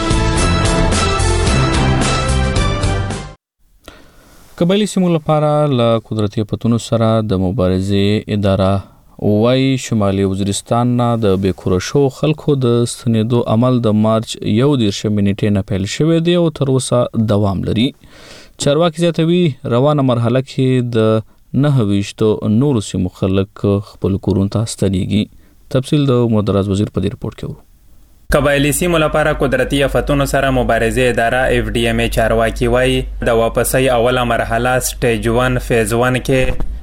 قبایلی سیمو لپاره له قدرتي پتونو سره د مبارزې اداره وای شمالي وزیرستان نه د بیکوره شو خلکو د ستنېدو عمل د مارچ یو دیرشم نیټې نه پیل شوی دی او تر اوسه دوام لري. چارواکي زیاتوي روانه مرحله کې د نهه ویشتو نورو سیمو خلک خپل کورونو ته ستنېږي. تفصیل د مدراز وزیر په دې رپورت کې وو. قبایلی سیمو لپاره قدرتي آفتونو سره مبارزې اداره اف ډي ام ای چارواکي وای د واپسۍ اوله مرحله سټیج ون فیز ون کې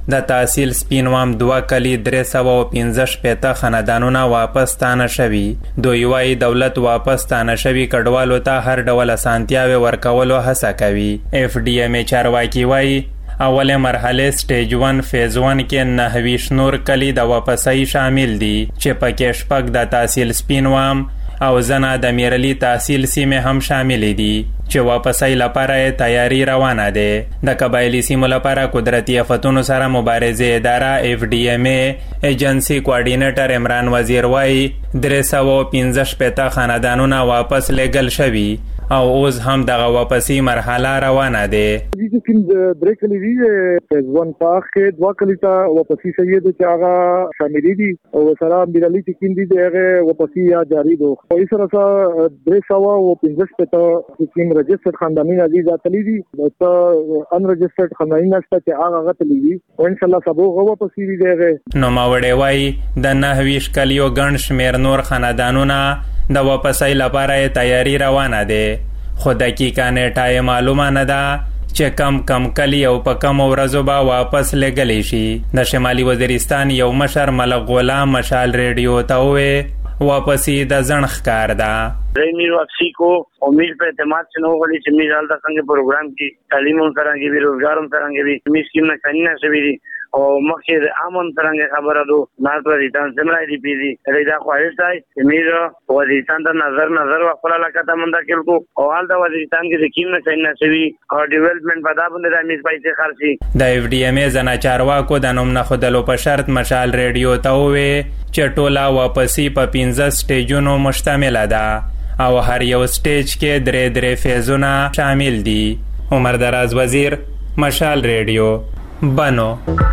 د تحصیل سپینوام دوه کلی درې سوه او پنځه شپېته خاندانونه واپس ستانه شوي. دوی وایي دولت واپس ستانه شوي کډوالو ته هر ډول اسانتیاوې ورکولو هڅه کوي. اف ډي ایم ای چارواکي وایي اول مرحله سټیج ون فیز ون کې نهه ویشت نور کلی د واپسۍ شامل دي چې پکې شپږ د تحصیل سپینوام او زنه د میرلی تحصیل سیمه هم شامل دي چې واپسۍ لپاره تیاری روانه ده. د قبایلی سیمو لپاره قدرتي آفتونو سره مبارزه اداره اف ډي ایم ای ایجنسی کوارډینیټر عمران وزیر وایي درې سوه او پنځه شپېته خاندانونه واپس لېږل شوي او اوس هم دغه واپسی مرحله روانه ده. چې کوم درې کلی دي فیز ون پاک کې دوه کلی ته واپسی شوي دي چې هغه شامل دي او سره میرلی چې کوم دي هغه واپسی یا جاری دي. په هیڅ سره درې سوه او پنځه شپېته چې کوم رجسټرډ خاندانونه دي ځاتلي دي او ان رجسټرډ خاندانونه چې هغه غتلي دي او ان شاء الله سبو واپسی دي هغه. نو ماوړې وایي د نهه ویشت کلیو ګڼ شمېر نور خاندانونه د واپسۍ لپاره تیاری روانه ده. خو دقیقه نیټه معلومه نه ده چې کم کم کلی او په کم ورځو به واپس لګلی شي. د شمالي وزیرستان یو مشر ملک غلام مشال ریډیو ته وویل واپسی د زړه ښکار ده. میر واپسی کو امید په اعتماد سے نو غلی چې میر حالت څنګه پروګرام کې تعلیم هم څنګه وی روزګار هم څنګه وی میر سکیم نه څنګه شوی دي او مخکې د امن څنګه خبره دو نار پرېدان سمرا دی پی دي ریدا خواهش دی چې میر وزیرستان د نظر نظر خپل علاقه مندا کېلو او حال د وزیرستان کې د کیم نه څنګه شوی او ډیولپمنٹ په دا باندې د میز پیسې خرچي. د اف ډي ایم ای زنا چارواکو د نوم نه خودلو په شرط مشال ریډیو ته وویل چې ټوله واپسی په پنځه سټیجونو مشتمل ده او هر یو سټیج کې درې درې فیزونه شامل دي. عمر دراز وزیر مشال ریډیو بنو.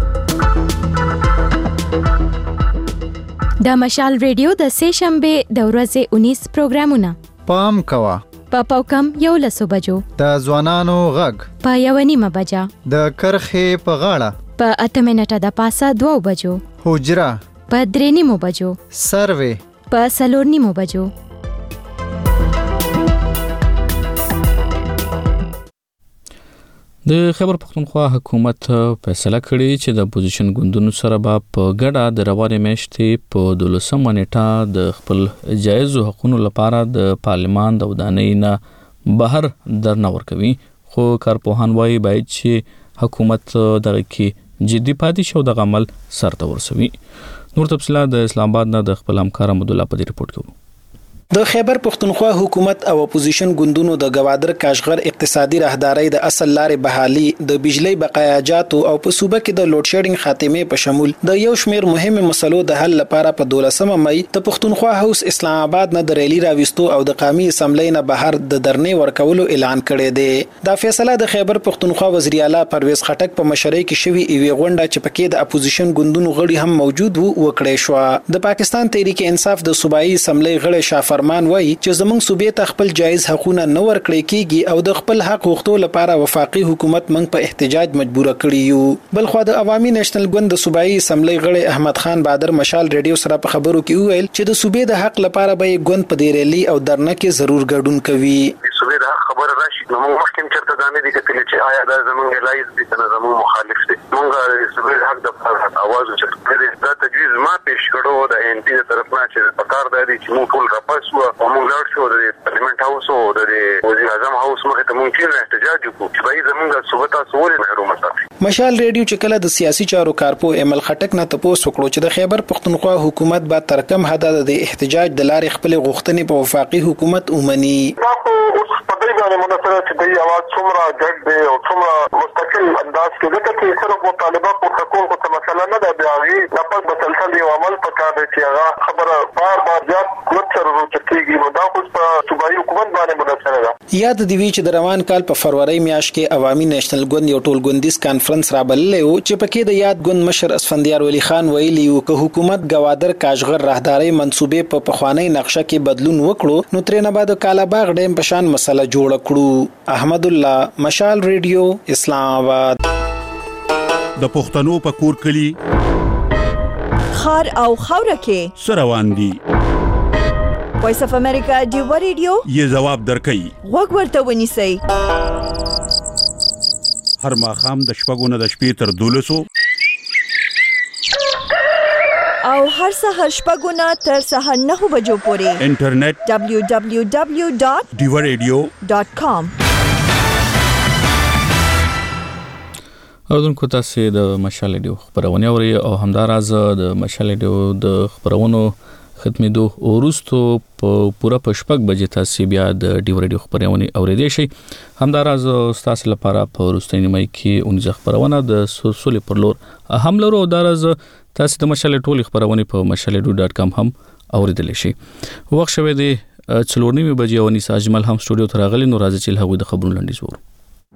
د مشال ریډیو د سه شنبه د ورځې انیس پروګرامونه پام کوا په پاوکم یو لسو بجو د ځوانانو غږ په یو نیمه بجا د کرخې په غاړه په اته منټه د پاسه دوه بجو حجره په درې نیمو بجو سروي په څلور نیمو بجو. د خیبر پختونخوا حکومت فیصله کړې چې د اپوزیشن ګوندونو سره به په ګډه د روانې میاشتې په دولسمه نیټه د خپل جایزو حقوقو لپاره د پارلمان د ودانۍ نه بهر درنه ورکوي. خو کارپوهان وایي باید چې حکومت دغه کې جدي پاتې شي او دغه عمل سرته ورسوي. نور تفصیلات د اسلام آباد نه د خپل همکار احمد الله په دې رپورت کې. د خیبر پختونخوا حکومت او اپوزیشن ګوندونو د گوادر کاشغر اقتصادي راهدارۍ د اصل لارې بحالي د بجلی بقایاجاتو او په صوبه کې د لوډ شیډینګ خاتمه په شمول د یو شمېر مهمه مسلو د حل لپاره په دولسمه مئی د پختونخوا هاوس اسلام آباد نه د ریلی راوستو او د قومي اسمبلی نه بهر د درنې ورکولو اعلان کړی دی. دا فیصله د خیبر پختونخوا وزیر اعلی پرویز خټک په مشرۍ کې شوی ایوي غونډه چې پکې د اپوزیشن ګوندونو غړي هم موجود وو وکړې شو. د پاکستان تحریک انصاف د صوبایي اسمبلی غړي شاه فرمان وایي چې زموږ صوبې ته خپل جایز حقوقونه نه ورکړي کیږي او د خپل حق غوښتلو لپاره وفاقي حکومت موږ په احتجاج مجبور کړی یو. بل خو د عوامي نېشنل ګوند د صوبایي اسمبلی غړي احمد خان بادر مشال ریډیو سره په خبرو کې وویل چې د صوبې د حق لپاره به ګوند په دې ریلی او درنه کې ضرور ګډون کوي. صوبې د حق خبره راشي نو موږ مخکې چرته دانه دي کتل چې آیا دا زموږ لایز دي کنه زموږ مخالف دي. موږ د صوبې د حق د لپاره आवाज وکړو. دا تجویز ما پیش کړو د ان پی طرف نه چې په کار دی چې موږ ټول راپاس وو او موږ لاړ شو د پارلیمنت هاوس او د وزیر اعظم هاوس مخه ته ممکن احتجاج وکړو چې باید زموږ صوبه تاسو ولې محروم ساتي. مشال ریډیو چې کله د سیاسي چارو کارپو امل خټک نه تاسو وکړو چې د خیبر پختونخوا حکومت به تر کم حد د احتجاج د لارې خپل غوښتنې په وفاقي حکومت ومني. باندې مناسبه چې د اواز څومره ګډ دی او څومره مستقل انداز کې ځکه چې صرف مطالبه په حکومت کو څه مسله نه ده بیاغي لپاره مسلسل یو عمل پکار دی چې هغه خبره بار بار زیات کوڅه ورچتيږي نو دا خو په صوبایي حکومت باندې مناسبه ده. یاد دی وی چې د روان کال په فروری میاشت کې عوامي نېشنل ګوند یو ټول ګوندیز کانفرنس رابللی و چې پکې د یاد ګوند مشر اسفندیار ولی خان ویلي و چې حکومت گوادر کاشغر راهداري منصوبې په پخوانی نقشه کې بدلون وکړو نو ترې نه بعد کالاباغ ډیم په شان مسله جوړ کړو. احمد الله مشال ریډیو اسلام آباد. د پښتنو په کور کلی خار او خوره کې سروان دي. وایس اف امریکا دیو ریډیو یې جواب درکې وګ ورته ونیسئ. هر ماخام د شپږو نه د شپې تر دولسو او هر سحر شپږو نه تر سهار نهو بجو پورې انټرنیټ دبلیو دبلیو دبلیو ډاٹ ډیوا ریډیو ډاٹ کام. اوردونکو تاسو د مشال ریډیو خبرونه اوري او همداراز د مشال ریډیو د خبرونو ختمېدو وروسته په پوره پښپک بجې تاسو بیا د ډیو ریډیو خبرونه اوریدئ شئ. همداراز تاسو لپاره په وروستۍ نیمه کې اونځه خبرونه د سولې پر لور هم لرو. داراز تاسو د مشال ټولې خبرونه په مشال ریډیو ډاٹ کام هم اوریدلی شئ. وخت شوه دی څلور نیمه بجې او نس اجمل هم سټوډیو ته راغلی. نو راځي چې هغه د خبرونو لنډیز وورو.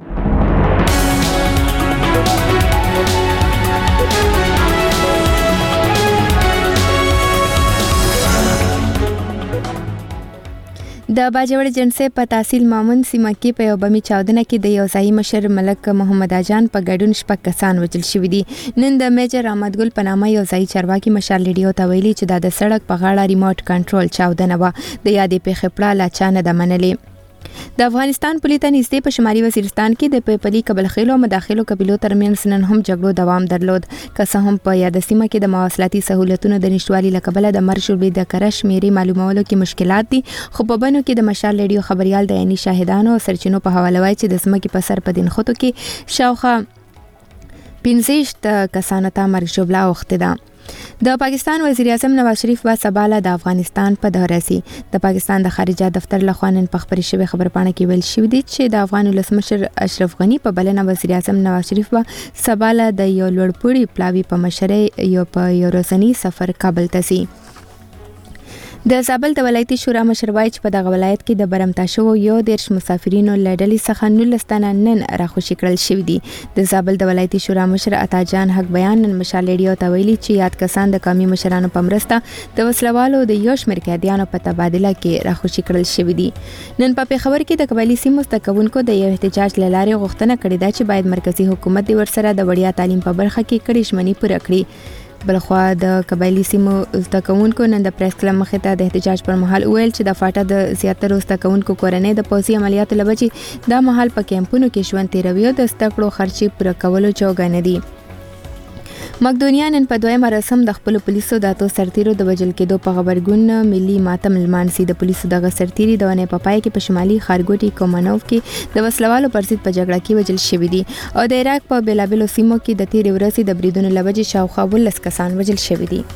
د باجوړ جنسه په تحصیل مامون سیمه کې په یو بمی چاودنه کې د یو ځای مشر ملک محمد اجان په ګډون شپږ کسان وژل شوي دي. نن د میجر احمد ګل په نامه یو ځای چارواکي مشال ریډیو ته ویلي چې د سړک په غاړه ریموټ کنټرول چاودنه و. د یادې پیښې پړه لا چا نه ده منلې. د افغانستان پولیس نږدې په شمالي وزیرستان کې د پیپلی قبل خېلو مداخلو قبيلو ترمنځ نن هم جګړو دوام درلود. که څه هم په یاد سیمه کې د مواصلاتي سہولتونو د نشټوالي لکبله د مرګ شوبې د کرش میري معلومولو کې مشکلات دي. خو په بنو کې د مشال ریډیو خبريال د عیني شاهدانو او سرچینو په حواله وایي چې د سمکې په سر په دین خطو کې شاوخه پنځه کسانو ته مرګ شوبلا وخته ده. د پاکستان وزیر اعظم نواز شریف با سباله د افغانستان په دورې سي. د پاکستان د خارجه دفتر لخوا نن په خبري شوی خبرپاڼه کې ویل شوی دی چې د افغان ولسمشر اشرف غنی په بلنه وزیر اعظم نواز شریف با سباله د یو لوړپوړي پلاوی په مشرۍ یو په یو ورځنی سفر کابل ته سي. د زابل د ولایتي شورا مشر وایي چې په دغه ولایت کې د برمتا شو یو دیرش مسافرینو لړلې څخه نولستانه نن راخوشي کړل شوی دي. د زابل د ولایتي شورا مشر عطا جان حق بیان نن مشال ریډیو ته ویلي چې یاد کسان د قومي مشرانو په مرسته د وسلوالو د یو شمېر قیدیانو په تبادله کې راخوشي کړل شوی دي. نن په پیښور کې د قبایلی سیمو مستقونکو د یو احتجاج لاره غوښتنه کړې ده چې باید مرکزی حکومت د ورسره د وړیا تعلیم په برخه کې کړي شمنی پوره کړي. بلخوا د قبایلی سیمو زده‌کوونکو نن د پریس کلب مخې ته د احتجاج پر مهال ویل چې د فاټا د زیاترو زده‌کوونکو کورنۍ د پوځي عملیاتو لبجې د مهال په کیمپونو کې ژوند تیروي او د زده کړو خرچې پوره کولو جوګه نه دي. مقدونیا نن په دویمه رسم د خپل پولیسو د اتو سرتیرو د وژل کېدو په خبرګون ملي ماتم لمانځي. د پولیسو دغه سرتیري د ونې په پای کې په شمالي خارګوټي کومانوف کې د وسلوالو پر ضد په جګړه کې وژل شوي دي او د عراق په بیلابلو سیمو کې د تیرې ورځې د بریدونو لوجې شاوخوا ولس کسان وژل شوي دي.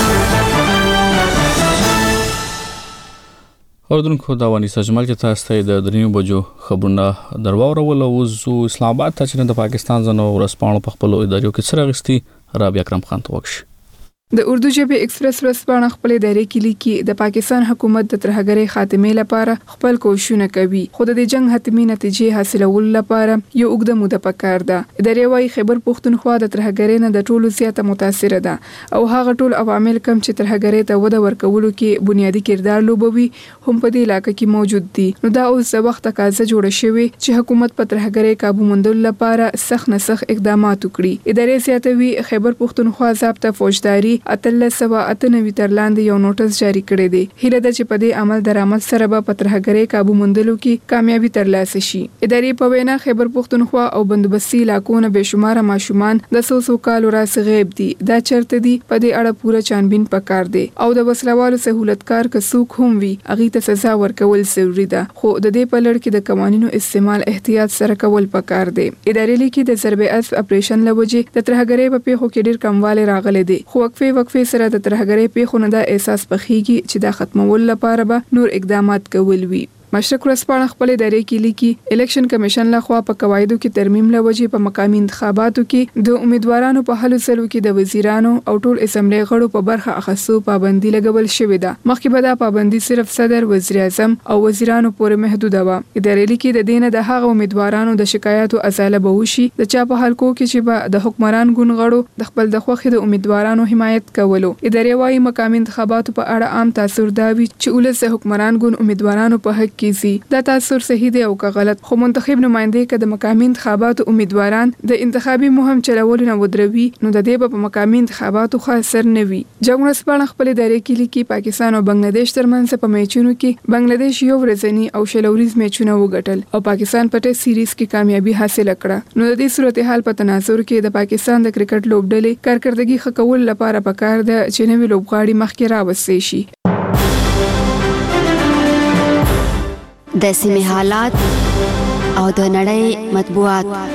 اوردونکو دا ونی سجمل چې تاسو ته د درنیو بجو خبرونه درواورول او زو اسلام آباد ته چې د پاکستان زنو ورسپانو په خپل ادارو کې سره غستی رابعه اکرم خان توکش. د اردو ژبې ایکسپریس ورځپاڼه خپل ادارې کې لیکي د پاکستان حکومت د ترهګرۍ خاتمې لپاره خپل کوښښونه کوي خو د جنگ حتمی نتیجې حاصلول لپاره یو اوږده موده پکار ده. ادارې وايي خیبر پښتونخوا د ترهګرۍ نه د ټولو زیاته متاثر ده او هغه ټول عوامل کم چې ترهګرۍ ته وده ورکولو کې بنیادی کردار لوبوي هم په دې علاقې کې موجود دي. نو دا اوس د وخت تقاضا جوړه شوې چې حکومت په ترهګرۍ قابو موندلو لپاره سخت نه سخت اقدامات وکړي. ادارې زیاتوي خیبر پښتونخوا ضابطه فوجداري اتلس سوه اته نوي تر لاندې یو نوټس جاری کړی دی. هیله ده چې په دې عمل درآمد سره به په ترهګرۍ قابو موندلو کې کامیابی ترلاسه شي. ادارې په وینا خیبر پښتونخوا او بندوبستي علاقو نه بې شماره ماشومان د څو څو کالو راڅخه غیب دي. دا چرته دي په دې اړه پوره چانبین پکار دی او د وسلوالو سہولتکار کڅوک هم وي هغه ته سزا ورکول ضروري ده خو د دې په لړ کې د قوانینو استعمال احتیاط سره کول پکار دی. ادارې لیکي د ضرب اسب اپریشن لوجې د ترهګرۍ په پیښو کې ډیر کمواله راغلي دي خو وقفه وقفه سره د ترهګرۍ پیښو نه دا احساس پخېږي چې دا ختمول لپاره به نور اقدامات کول وي. مشرق ورځپاڼه خپل ادارې کې لیکي الیکشن کمیشن لخوا په قواعدو کې ترمیم لوجې په مقامي انتخاباتو کې د امیدوارانو په هلو ځلو کې د وزیرانو او ټول اسمبلی غړو په برخه اخیستو پابندي لګول شوې ده. مخکې به دا پابندي صرف صدر، وزیر اعظم او وزیرانو پورې محدوده وه. ادارې لیکي د دې نه د هغه امیدوارانو د شکایاتو ازاله به وشي د چا په حلقو کې چې به د حکمران ګوند غړو د خپل د خوښې د امیدوارانو حمایت کولو. ادارې وايي مقامي انتخاباتو په اړه عام تاثر دا وي چې ولس د حکمران ګوند امیدوارانو په حق کیږي دا تاثیر صحیح دی او که غلط خو منتخب نماینده ک د مقامی انتخاباتو امیدواران د انتخابي مهم چلول نه ودروي نو د دې په مقامی انتخاباتو خاص اثر نه وي. جګړه سپارښت خپل ادارې کې لیکي پاکستان او بنگلاديش ترمنځ په میچونو کې بنگلاديش یو ورځنی او شلوريز میچونه وګټل او پاکستان په ټیسټ سیریز کې کامیابی حاصل کړه. نو د دې صورتحال په تناظر کې د پاکستان د کرکټ لوبډلې کارکردګي ښه کول لپاره پکار ده چې نوې لوبغاړي مخکې راوستي شي. د سیمې حالات او د نړۍ مطبوعات.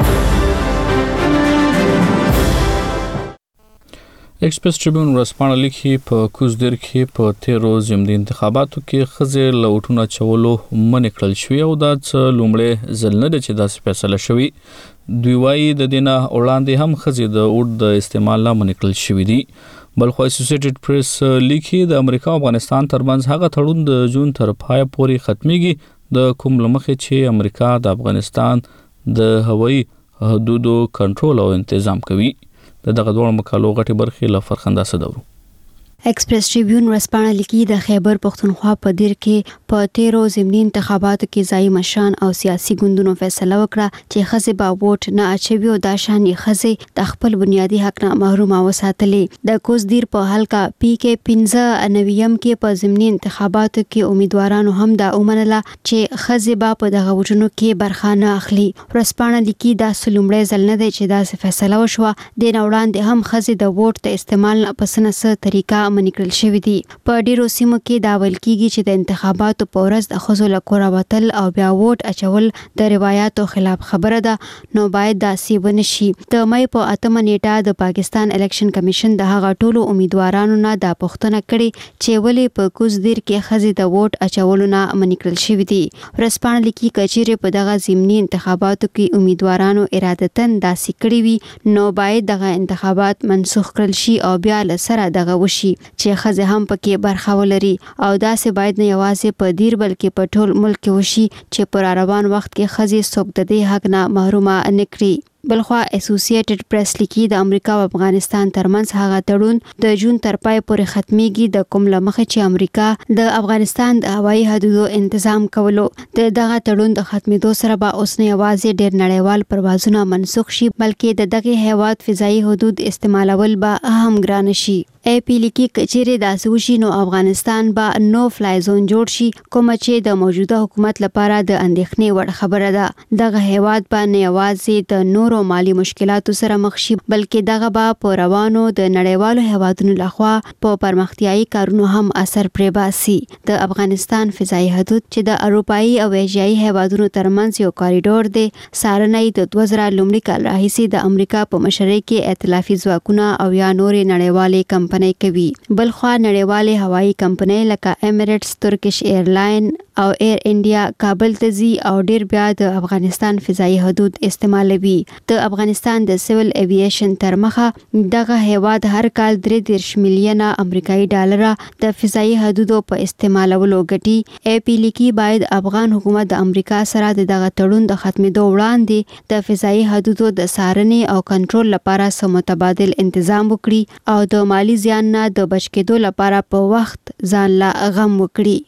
ایکسپریس ټریبیون ورځپاڼه لیکي په کوزدر کې په تیرو ضمني انتخاباتو کې خزر لوټونه چولو منع کړل شوی او دا څه لومړی ځل نه دی چې داسې فیصله شوی. دوی وايي د دینه وړاندې هم خزر د اوټ د استعمال نه منع کړل شوی دی. بلخو اسوسییټډ پریس لیکي د امریکا او افغانستان ترمنځ هغه تړون د جون تر پای پورې ختميږي د کوم لمخې چې امریکا د افغانستان د هوایي حدودو کنټرول او تنظیم کوي. دغه دوه مقالو غټي برخې له فرخنده صدورو. ایکسپریس ټریبیون ورځپاڼه لیکي د خیبر پختونخوا په دیر کې په تیرو ضمني انتخاباتو کې ځای مشان او سیاسي ګوندونو فیصله وکړه چې خزه با ووټ نه اچوي او د شان خزه د خپل بنیادی حق نه محروم اوساتلې. د کوزدیر په حلقه پی کې پنځه نویم کې په ضمني انتخاباتو کې امیدوارانو هم د اومنله چې خزه با په دغه وټونو کې برخه نه اخلي. ورځپاڼه لیکي دا سلومړی ځل نه دی چې دا فیصله وشوه. د نوړاندې هم خزه د ووټ د استعمال په سنسه طریقه منکل شوی دی. په ډیرو سیمو کې دا ویل کیږي چې د انتخاباتو په ورځ د خزو له کوره وتل او بیا ووټ اچول د روایتو خلاف خبره ده نو باید داسې ونه شي. د مې په اتمه نیټه د پاکستان الیکشن کمیشن د هغه ټولو امیدوارانو نه د پښتنه کړي چې ولې په کوزدیر کې خزي د ووټ اچولو نه منکل شوی دی. ورسپانه لیکي کچېره په دغه ضمني انتخاباتو کې امیدوارانو ارادتن داسې کړی وي نو باید دغه انتخابات منسوخ کړل شي او بیا لسره دغه وشي چې خزه هم پکې برخه ولري او داسې باید نه یوازې په دیر بلکې په ټول ملک کې وشي چې پر روان وخت کې خزه څوک د دې حق نه محرومه نکړي. بلخوا اسوسییټډ پریس لیکي د امریکا او افغانستان ترمنځ هغه تړون د جون تر پای پورې ختميږي د کوم لمخه چې امریکا د افغانستان د هوایي حدودو تنظیم کولو. د دغه تړون د ختمېدو سره به اوس نه یوازې ډېر نړیوال پروازونه منسوخ شي بلکې د دغه هیواد فضایي حدود استعمالول به هم ګران شي. ای پی لیکي کچېره د اسوشي نو افغانستان به نو فلای زون جوړ شي کوم چې د موجوده حکومت لپاره د اندېښنې وړ خبره ده. دغه هیواد به نه یوازې د نورو مالی مشکلاتو سره مخ شي بلکې دغه به په روانو د نړیوالو هیوادونو لخوا په پرمختیايي کارونو هم اثر پرې باسي. د افغانستان فضایي حدود چې د اروپایي او ایشیایي هیوادونو ترمنځ یو کاریډور دی سارنۍ د دوه زره لومړي کال راهیسې د امریکا په مشرۍ کې ائتلافي ځواکونه او یا نورې نړیوالې کمپنۍ کوي. بلخوا نړیوالې هوایي کمپنۍ لکه امریټس، ترکش ایرلاین او ایر انډیا کابل ته ځي او ډیر بیا د افغانستان فضایي حدود استعمالوي. د افغانستان د سیول ایوییشن تر مخه دغه هیواد هر کال درې دیرش میلیونه امریکایي ډالر د فضایي حدودو په استعمالولو ګټي. ای پی لیکي باید افغان حکومت د امریکا سره دغه تړون د ختمېدو وړاندې د فضایي حدودو د څارنې او کنټرول لپاره سم متبادل تنظیم وکړي او د مالی زیان نه د بچ کېدو لپاره په وخت ځان لا غم وکړي.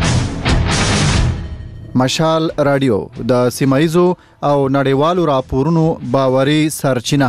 مشال رادیو د سیمایزو او نړیوالو راپورونو باوري سرچینه.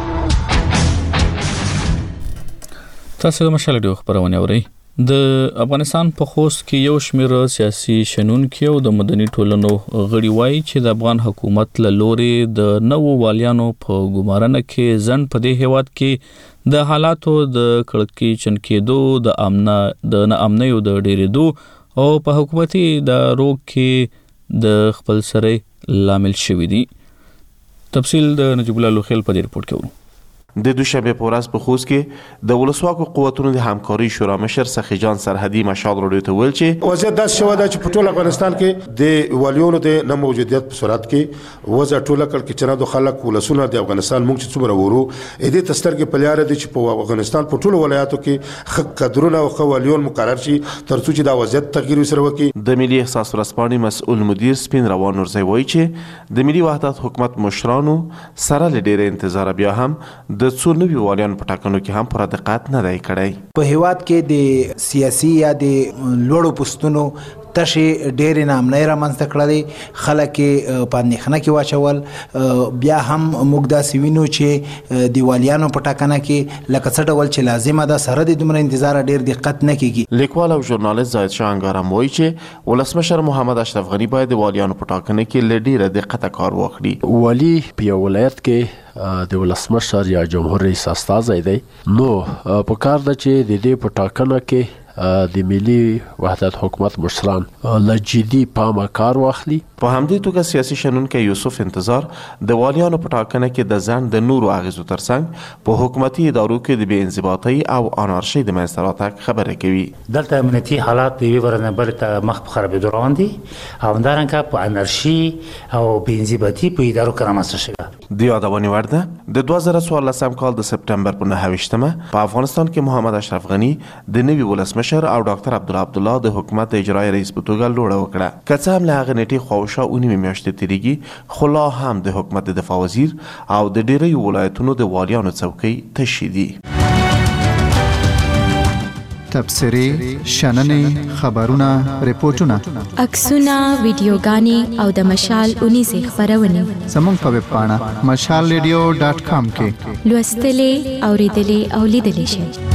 تاسو د مشال رادیو خبرونه اورئ. د افغانستان په خوست کې یو شمېر سیاسي شنونکي او د مدني ټولنو غړي وایي چې د افغان حکومت له لوري د نوو والیانو په ګمارنه کې ځن په دې هیواد کې د حالاتو د کړکۍ چنکېدو د امن د ناامنۍ او د ډېرېدو او په حکومتي ادارو کې د خپل سره لامل شوی دي. تفصیل د نجیب الله لوخیل په دې رپورت کې ورو. د دوشنبه په ورځ په خوست کې د ولسواکو قوتونو د همکاري شورا مشر سخی جان سرحدي مشال راډیو ته ویل چې وضعیت داسې شوی دی چې په ټول افغانستان کې د والیونو د نه موجودیت په صورت کې وضع ټوله کړ کې چې نه د خلک ولسونه د افغانستان موږ چې څومره ورو اې دې تسترګې په لاره دي چې په افغانستان په ټولو ولایاتو کې خ قدرونه او خ والیون مقرر شي ترڅو چې دا وضعیت تغییر وسره وکړي. د ملي احساس ورځپاڼې مسؤل مدیر سپین روان نورزی وایي چې د ملي وحدت حکومت مشرانو سره له ډېر انتظار بیا هم د څو نوي والیانو په ټاکنو کې هم پوره دقت نه دی کړی. په هیواد کې د سیاسي یا د لوړو پوستونو تشي ډېرې نامنۍ رامنځته کړلې، خلک په اندېښنه کې واچول. بیا هم موږ داسې وینو چې د والیانو په ټاکنه کې لکه څه ډول چې لازمه ده سره د دومره انتظار ډېر دقت نه کیږي. لیکوال او ژورنالیست زاهد شاه انګار هم وایي چې ولسمشر محمد اشرف غني باید د والیانو په ټاکنه کې له ډېره دقته کار واخلي. والی په یو ولایت کې د ولسمشر یا جمهور رئیس استازی دی، نو په کار ده چې د دې په ټاکنه کې د ملي وحدت حکومت مشران له جدي پامه کار واخلي. په همدې توګه سیاسي شنونکی یوسف انتظار د والیانو په ټاکنه کې د ځنډ د نورو اغیزو ترڅنګ په حکومتي ادارو کې د بې انضباطۍ او انارشۍ د منځته راتګ خبره کوي. دلته امنیتي حالات د یوې ورځې نه بلې ته مخ په خرابېدو روان دي او همدارنګه په انارشي او بې انضباطي په ادارو کې رامنځته شوې. د یادونې وړ ده د دوه زره څوارلسم کال د سپټمبر په نهه ویشتمه په افغانستان کې محمد اشرف غني د نوي ولسمشر او ډاکټر عبدالله عبدالله د حکومت د اجرایي رئیس په توګه لوړه وکړه. که څه هم له هغه نیټې خواوشا اوه نیمې میاشتې تېرېږي، خو لا هم د حکومت د دفاع وزیر او د ډېریو ولایتونو د والیانو څوکۍ تشې دي. تبصرې، شننې، خبرونه، ریپورتونه، عکسونه، ویډیوګانې او د مشال اونیزې خپرونې زموږ په ویب پاڼه مشال ریډیو ډاټ کام کې لوستلې، اورېدلې او لیدلې شئ.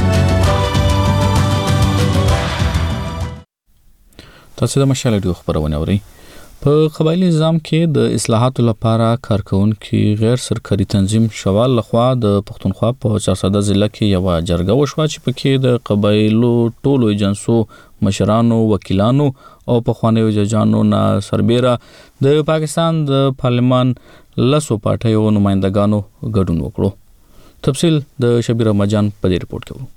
تاسو د مشال ریډیو خبرونه اورئ. په قبایلی نظام کې د اصلاحاتو لپاره کارکونکو غیر سرکاري تنظیم شوال لخوا د پښتونخوا په چارسده ضلع کې یو جرګه وشوه چې پکې د قبایلو ټولو ایجنسو مشرانو، وکیلانو او پخوانیو ججانو نه سربېره د پاکستان د پارلمان لسو پارټیو نمائندګانو ګډون وکړو. تفصیل د شبیر مجان په دې رپورت کې.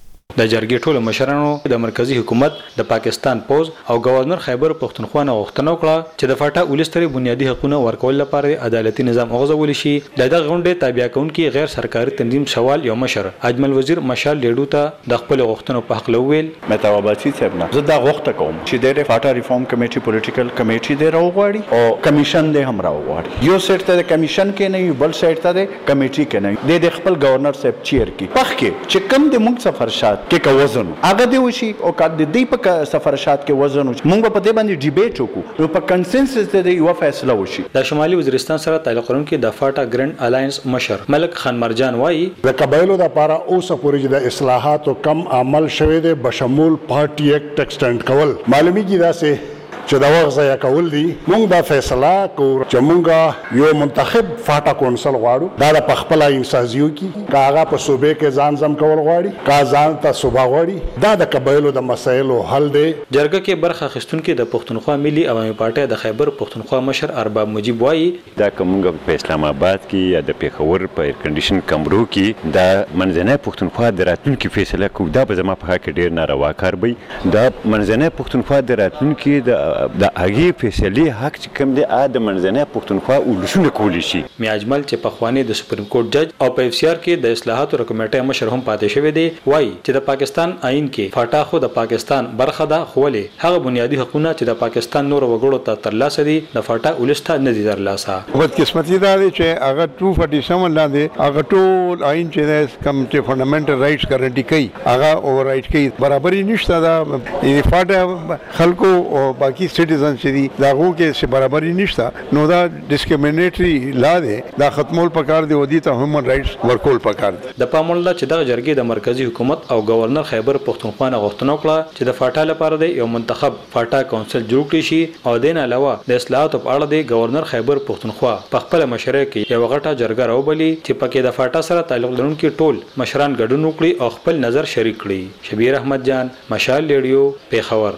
د جرګې ټولو مشرانو د مرکزی حکومت، د پاکستان پوز او گورنر خیبر پختونخوا نه غوښتنه وکړه چې د فاټا ولستري بنیادی حقوقونه ورکول لپاره عدالتي نظام غوښول شي. د دغه غونډې تابع کونکي غیر سرکاري تنظیم شوال یو مشر اجمل وزیر مشال لیډو ته د خپل غوښتنو په حق لویل. متوابتی صاحب زه دا غوښته کوم چې د فاټا ریفارم کمیټي پولیټیکل کمیټي دی راوغواړي او کمیشن دی هم راوغواړي. یو سیټ ته د کمیشن کې نه، بل سیټ ته د کمیټي کې نه، د خپل گورنر صاحب چیر کې پخ کې چې کم د موږ سفرشات کې کوزن هغه دی وشي او کله د دې په سفرشات کې وزن موږ په دې باندې ډیبیټ وکړو نو په کنسنسس د یو فیصله وشي. د شمالي وزیرستان سره تعلق لرونکي د فاټا ګرند الاینس مشر ملک خان مرجان وایي د قبایلو لپاره اوسه پورې د اصلاحاتو کم عمل شوه دی بشمول پارټي ایکټ ایکسټند کول معلومیږي دا سه چې دا وغه ځای کول دي. موږ دا فیصله کو چې موږ یو منتخب فاټا کونسل غواړو دا د خپل انسازیو کې کاغه په صوبې کې ځان زم کول غواړي کا ځان ته صوبا غواړي. دا د قبایلو د مسایلو حل دی. جرګه کې برخه اخیستونکو د پښتونخوا ملي عوامي پارټي د خیبر پښتونخوا مشر ارباب مجيب وایي دا کومګ په اسلام آباد کې یا د پیښور په ایر کنډیشن کمرو کې دا منځنۍ پښتونخوا د راتلونکو فیصله کو دا به زما په حق ډیر ناروا کار وي. دا منځنۍ پښتونخوا د راتلونکو د د هغه فیصله حق چې کوم دی ا د منځنۍ پښتونخوا ولسونه کولی شي. می اجمل چې په خوانی د سپریم کورټ جج او په اف سی آر کې د اصلاحاتو کمیټې مشر هم پاتې شوی دی وایي چې د پاکستان آئین کې فاټا خو د پاکستان برخه ده خو له هغه بنیادی حقوقونه چې د پاکستان نور وګړو ته ترلاسه دي د فاټا ولسته نه دي ترلاسه. بد قسمتي دا دی چې هغه دوه فاټي سم لاندې هغه ټول آئین چې کم چې فندامنټل رائټس ګارانټي کوي هغه اوور رائټ کوي برابرۍ نشته. دا فاټا خلکو او باقي سټیزن چې دي دا غو کې چې برابرۍ نشته نو دا ډیسکریمینیټری لا دی دا ختمول پکار دی او دي ته هیومن رائټس ورکول پکار دی. د پاموړه چې د جرګې د مرکزی حکومت او گورنر خیبر پختونخوا نه غوښتنه وکړه چې د فاټا لپاره د یو منتخب فاټا کونسل جوړ کړي شي او دین علاوه د اصلاحاتو په اړه د گورنر خیبر پختونخوا په خپل مشره کې یو غټه جرګه راوبلي چې پکې د فاټا سره تعلق لرونکي ټول مشران ګډون وکړي او خپل نظر شریک کړي. شبیر احمد جان، مشال ریډیو، پیښور.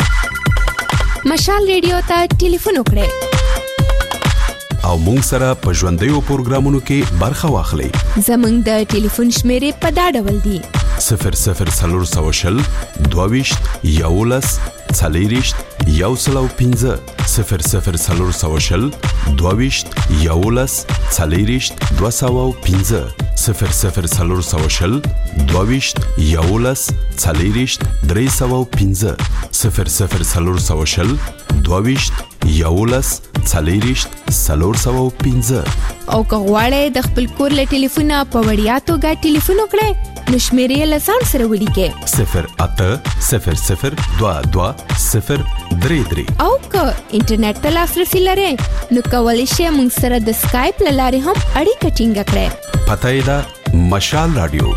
مشال ریډیو ته ټلیفون وکړئ او مونږ سره په ژوندیو پروګرامونو کې برخه واخلئ. زمونږ د ټلیفون شمیرې په دا ډول دي: صفر صفر څلور سوه شل دوه ویشت یولس څلېرویشت یو سل او پنځه صفر صفر څلور سوه شل دوه ویشت یولس څلېرویشت دوه سوه او پنځه صفر صفر څلور سوه شل دوه ویشت یولس څلېرویشت درې سوه او پنځه صفر صفر څلور سوه شل دویشت یولس څلېرویشت څلور سوه پنځه او که غواړئ د خپل کور له ټلیفونه په وړیا توګه ټلیفون وکړئ نو شمیرې یې له ځان سره ولیکئ صفر اته صفر صفر دوه دوه صفر درې درې او که انټرنیټ ته لاسرسي لرئ نو کولی شئ موږ سره د سکایپ له لارې هم اړیکه ټینګه کړئ. پته یې ده مشال راډیو.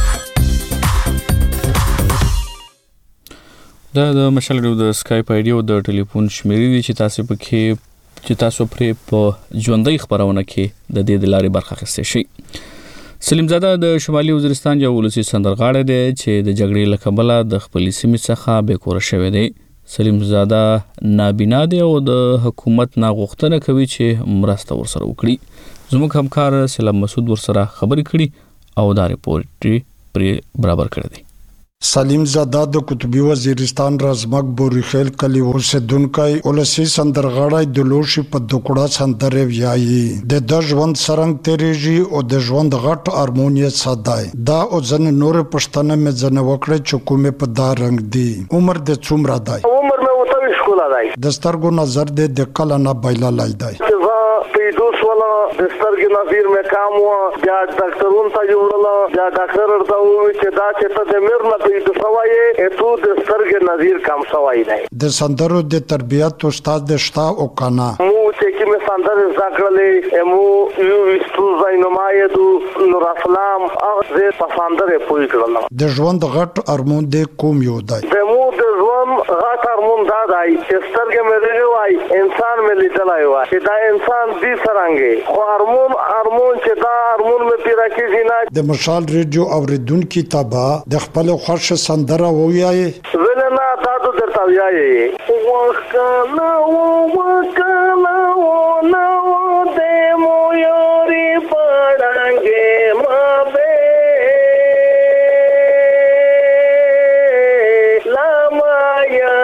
دا د مشال راډیو د سکایپ آی ډي او د ټلیفون شمیرې دي چې تاسو پکې چې تاسو پرې په ژوندۍ خبرونه کې د دې د لارې برخه اخیستی شئ. سلیم زاده د شمالي وزیرستان یو ولسي سندرغاړی دی چې د جګړې له کبله د خپلې سیمې څخه بېکوره شوی دی. سلیم زاده نابینا دی او د حکومت نه غوښتنه کوي چې مرسته ورسره وکړي. زموږ همکار سلام مسعود ورسره خبرې کړي او دا ریپورټ پرې برابر کړی دی. سلیم زاده د قطبی وزیرستان رزمک بوریخیل کلی اوسیدونکی ولسی سندرغاړی د لوشي په دکړه سندره ویایي د د ژوند سرنګ تیریږي او د ژوند غټ هارمونیت ساتای دا او ځن نور پښتنه مې ځنه وکړه چې کومه په دا رنگ دی. عمر د څومره دی؟ عمر مې وته شکول دی. د سترګو نظر د د کله نه بایلا لای دی. د سترګې نظیر مې کام و بیا ډاکټرون ته جوړله بیا ډاکټر ورته وویل چې دا چې ته د میر نه پیدا شوی یې تو د سترګې نظیر کم شوی دی. د سندرو د تربیت استاد د شتا او کانا مو چې کې مې سندرې زده کړلې مو یو وستو زاینمایدو نور اسلام هغه زه په سندرې پوه کړلم. د ژوند غټ هارمون د کوم یو دی؟ د مو د ژوند غټ هارمون دا دی چې سترګې مې لري وای انسان مې لیدلای وای چې دا انسان دې څرنګه هارمون هارمون چې دا هارمون مې پیدا کیږي نه. د مشال ریډیو اوریدونکو تابع د خپل خوښ سندره وایي ولنا تاسو درته وایي وکنا وکنا نو دې مو یوري پړانګې ما به لامایا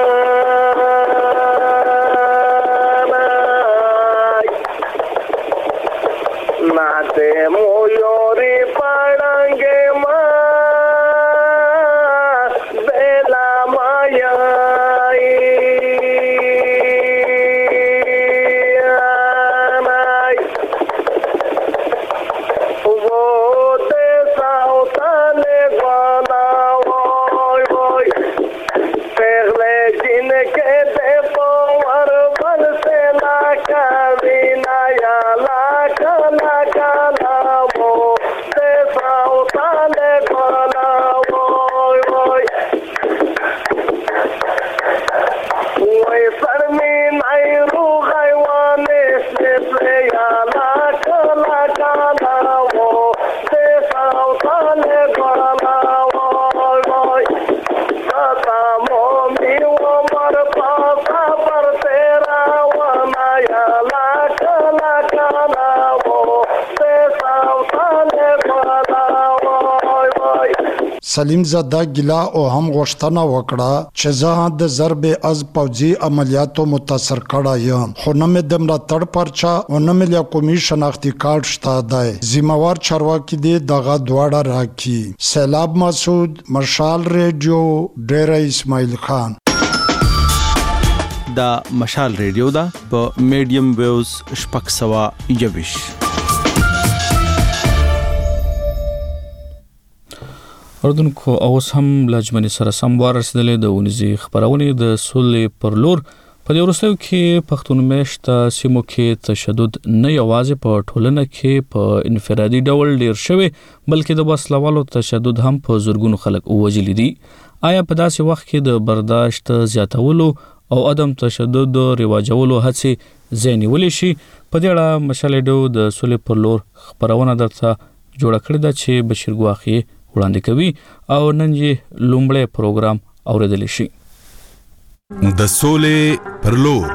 سلیم زاده ګلا او هم غوښتنه وکړه چې زه د ضرب از پوځي عملیاتو متاثر کړه یم خو نه مې د ملاتړ پرچا او نه مې له قومي شناختي کارت شته دی. ذمہوار چارواکي دې دغه دواړه راکړي. سیلاب مسعود، مشال ریډیو، ډیره اسماعیل خان. دا مشال ریډیو دا په میډیم ویوز شپږ سوه یویش. اردوونکو اوس هم لجمنې سره سم ورسېدلې د ونیزي خبرونې د سولې پر لور په دې وروستیو کې پښتون میشته سیمو کې تشدد نه یوازې په ټولنه کې په انفرادي ډول ډیر شوی بلکې د وسلوالو تشدد هم په زورګونو خلک ووجلي دي. آیا په داسې وخت کې د برداشت زیاتولو او عدم تشدد رواجولو هڅې ځای نیولی شي؟ په دې اړه مشال ریډیو د سولې پر لور خبرونه درته جوړه کړې ده چې بشیر ګواخي وړاندې کوي او نن یې لومړی پروګرام اوریدلی شي. د سولې پر لور.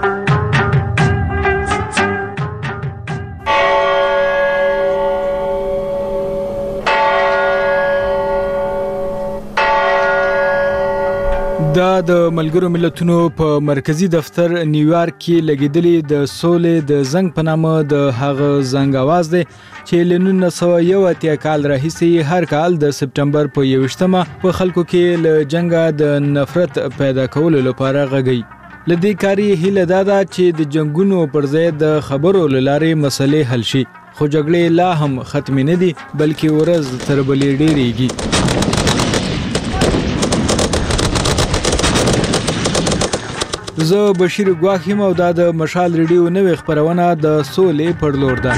دا د ملګرو ملتونو په مرکزی دفتر نیویارک کې لګیدلې د سولې د زنګ په نامه د هغه زنګ आवाज دی چې له نولس سوه یو اتیا کال راهیسې هر کال د سپټمبر په یویشتمه په خلکو کې له جنګه د نفرت پیدا کولو لپاره غږی. لدې کاری هیله دادا چې د جنگونو پر ځای د خبرو لارې مسلې حل شي خو جګړې لا هم ختم نه دي بلکې ورځ تر بلې ډېریږي زه بشیر ګواخیم او دا د مشال ریډیو نوې خبرونه د سولې پر لور ده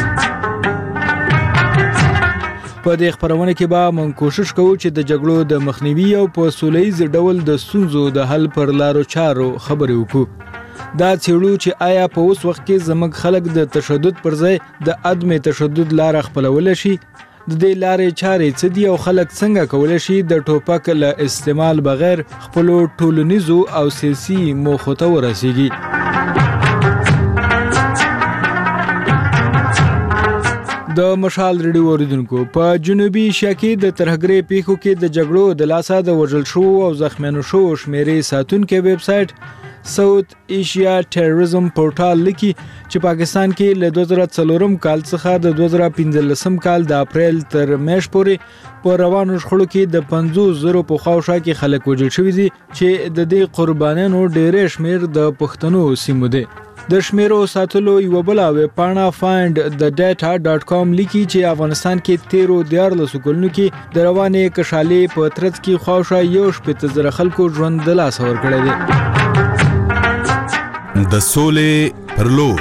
په دې خبرونه کې به موږ کوشش کوو چې د جګړو د مخنیوي او په سولهییز ډول د ستونزو د حل پر لارو چارو خبرې وکړو دا څېړو چې آیا په اوس وخت کې زموږ خلک د تشدد پر ځای د عدم تشدد لاره خپلولی شي د دې لارې چارې څه دي او خلک څنګه کولی شي د ټوپک له استعمال بغیر خپلو ټولنیزو او سیاسي موخو ته ورسیږي د مشال ریډیو اوریدونکو په جنوبي ایشیا کې د ترهګرۍ پیښو کې د جګړو د لاسه د وژل شوو او زخمیانو شوو شمیرې ساتونکي ویب سایټ ساوث ایشیا ټیرریزم پورټال لیکي چې پاکستان کې له دوه زره څلورم کال څخه د دوه زره پنځلسم کال د اپریل تر میاشتې پورې په روانو شخړو کې د پنځوس زرو په خواوشا کې خلک وژل شوي دي چې د دې قربانیانو ډېری شمیر د پښتنو سیمو دی د شمیرو ساتلو یو بل ویب پاڼه فایند د ډاټا ډاټ کام لیکي چې افغانستان کې تیرو دیارلسو کلونو کې د روانې کشالې په ترڅ کې خواوشا یو شپېته زره خلکو ژوند د لاسه ورکړی دی د سولې پر لور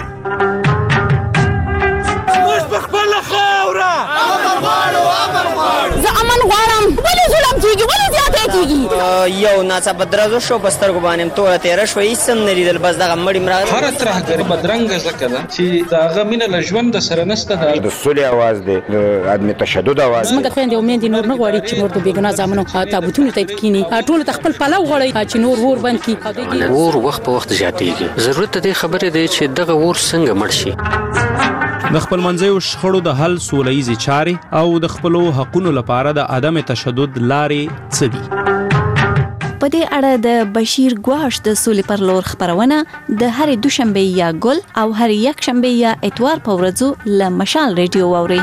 موږ په خپله خاوره امن غواړو امن غواړو زه امن غواړم ولې ظلم کېږي ولې زیاتی کېږي یو ناڅاپه درزو شو په سترګو باندې توره تېره شوه هېڅ هم نه لیدل بس دغه مړي مړه هره ترهګري بدرنګه ځکه ده چې د هغه مینه له ژونده سره نشته د سولې اواز دی د عدم تشدد اواز دی زموږ خویندې او میندې نور نه غواړي چې نور د بېګناه زامنو تابوتونو ته کښېني ټولو ته خپل پلو غواړي چې نور اور بند کړي اور وخت په وخت زیاتېږي ضرورت د دې خبرې دی چې دغه اور څنګه مړ شي د خپل منځیو شخړو د حل سولهییزې چارې او د خپلو حقونو لپاره د عدم تشدد لارې څه دي په دې اړه د بشیر ګواش د سولې پر لور خبرونه د هرې دوشنبه یا ګل او هرې یک شنبه یا اتوار په ورځو له مشال ریډیو واورئ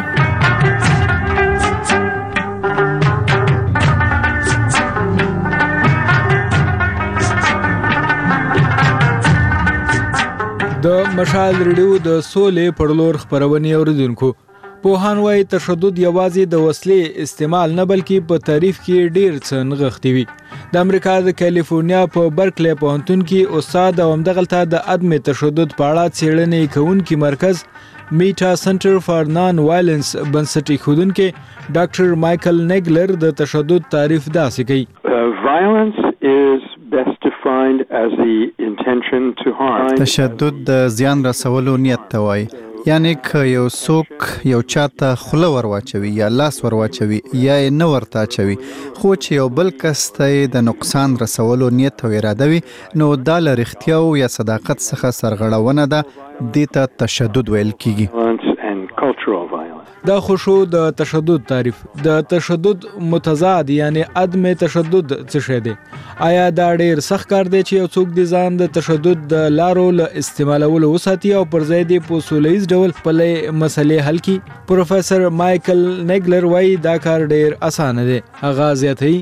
د مشال ریډیو د سولې پر لور خبرونه اوریدونکو پوهان وايي تشدد یوازې د وسلې استعمال نه بلکې په تعریف کې ډیر څه نغښتي وي د امریکا د کالیفورنیا په برکلی پوهنتون کې استاد او همدغلته د عدم تشدد په اړه څېړنې کوونکی مرکز میټا سنټر فار نان وایلنس بنسټ ایښودونکی ډاکټر مایکل نیګلر د تشدد تعریف داسې کوي violence is best defined as the intention to harm تشدد د زیان رسولو نیت ته وایي یعنی که یو څوک یو چاته خوله ور واچوي یا لاس ور واچوي یا یې نه ورته اچوي خو چې یو بل کس ته د نقصان رسولو نیت او اراده وي نو دا له رښتیاو یا صداقت څخه سرغړونه ده دې ته تشدد ویل کیږي دا خو شو د تشدد تعریف د تشدد متضاد یعنی عدم تشدد څه شی دی آیا دا ډیر سخت کار دی چې یو څوک د ځان د تشدد د لارو له استعمالولو وساتي او پر ځای دی په سولهییز ډول خپلې مسلې حل کړي پروفیسور مایکل نیګلر وایي دا کار ډیر اسانه دی هغه زیاتوي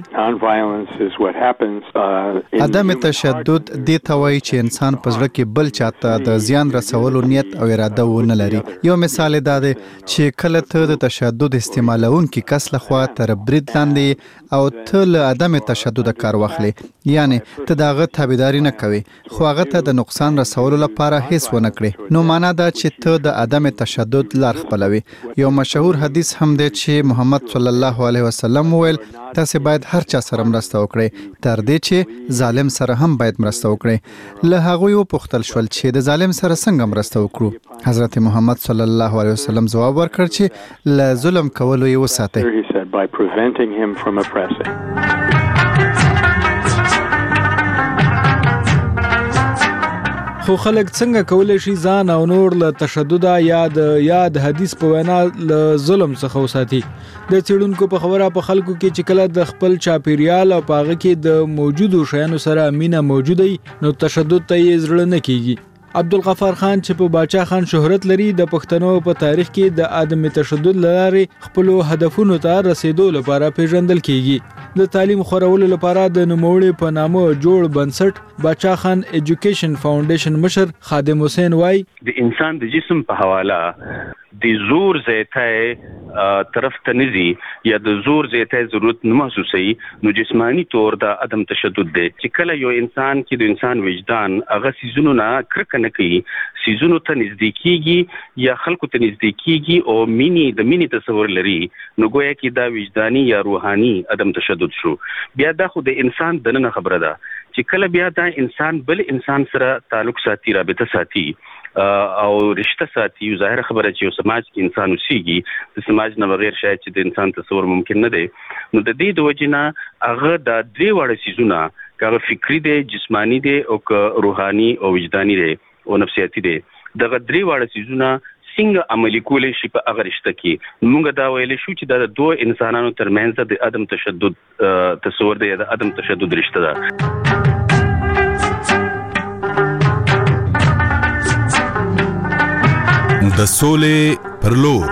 عدم تشدد دې ته وایي چې انسان په زړه کې بل چاته د زیان رسولو نیت او اراده ونه لري یو مثال دا دی چې کله ته د تشدد استعمالونکي کس لخوا تر برید لاندې او ته له عدم تشدد کار واخلې یعنی ته دغه تابعداري نه کوي خو هغه ته د نقصان رسولو لپاره هیڅ ونه کړې نو معنا دا چې ته د عدم تشدد لار خپلوي یو مشهور حدیث هم دی چې محمد صلی الله علیه وسلم ویل تاسو باید هر چا سره مرسته وکړئ تر دې چې ظالم سره هم باید مرسته وکړئ له هغه یو پختل شول چې د ظالم سره څنګه مرسته وکړو حضرت محمد صلی الله علیه وسلم جواب ورکړ چې له ظلم کولو یې وساتئ خو خلک څنګه کولای شي ځان او نور له تشدد یا د یاد حدیث په وینا له ظلم څخه وساتي د څېړونکو په خبره په خلکو کې چې کله د خپل چاپیریال او پاغه کې د موجودو شیانو سره مینه موجوده نو تشدد ته یې زړه نه کیږي عبدالغفار خان چې په باچا خان شهرت لري د پښتنو په تاریخ کې د عدم تشدد لارې خپل هدفونو ته رسیدو لپاره پیژندل کیږي د تعلیم خورولو لپاره د نوموړي په نامه جوړ بنسټ باچا خان ایجوکیشن فاونډیشن مشر خادم حسین وای د انسان د جسم په حواله د زور زیاته طرف ته نزي یا د زور زیاته ضرورت نه محسوسي نو جسمانی طور د عدم تشدد دی چې کله یو انسان کې د انسان وجدان هغه سيزونو نه کرکه نه کوي سيزونو ته نزدیکیږي یا خلکو ته نزدیکیږي او مینی د مینی تصور لري نو ګویا کې دا وجداني یا روحاني عدم تشدد شو بیا دا خو د انسان دنه خبره ده چې کله بیا دا انسان بل انسان سره تعلق ساتي رابطه ساتي او رشتہ ساتي یو ظاهر خبره چې یو سماج کې انسان اوسېږي د سماج نه بغیر شاید چې د انسان تصور ممکن نه دی نو د دې د وجنه هغه د درې وړ سيزونه کله فکری دی جسمانی دی او روحاني او وجداني دی او نفسیاتي دی دغه درې وړ سيزونه څنګه عملي کولای شي په هغه رشتہ کې موږ دا ویل شو چې دا د دوه انسانانو ترمنځ د عدم تشدد تصور دی د عدم تشدد رشتہ ده د سولې پر لور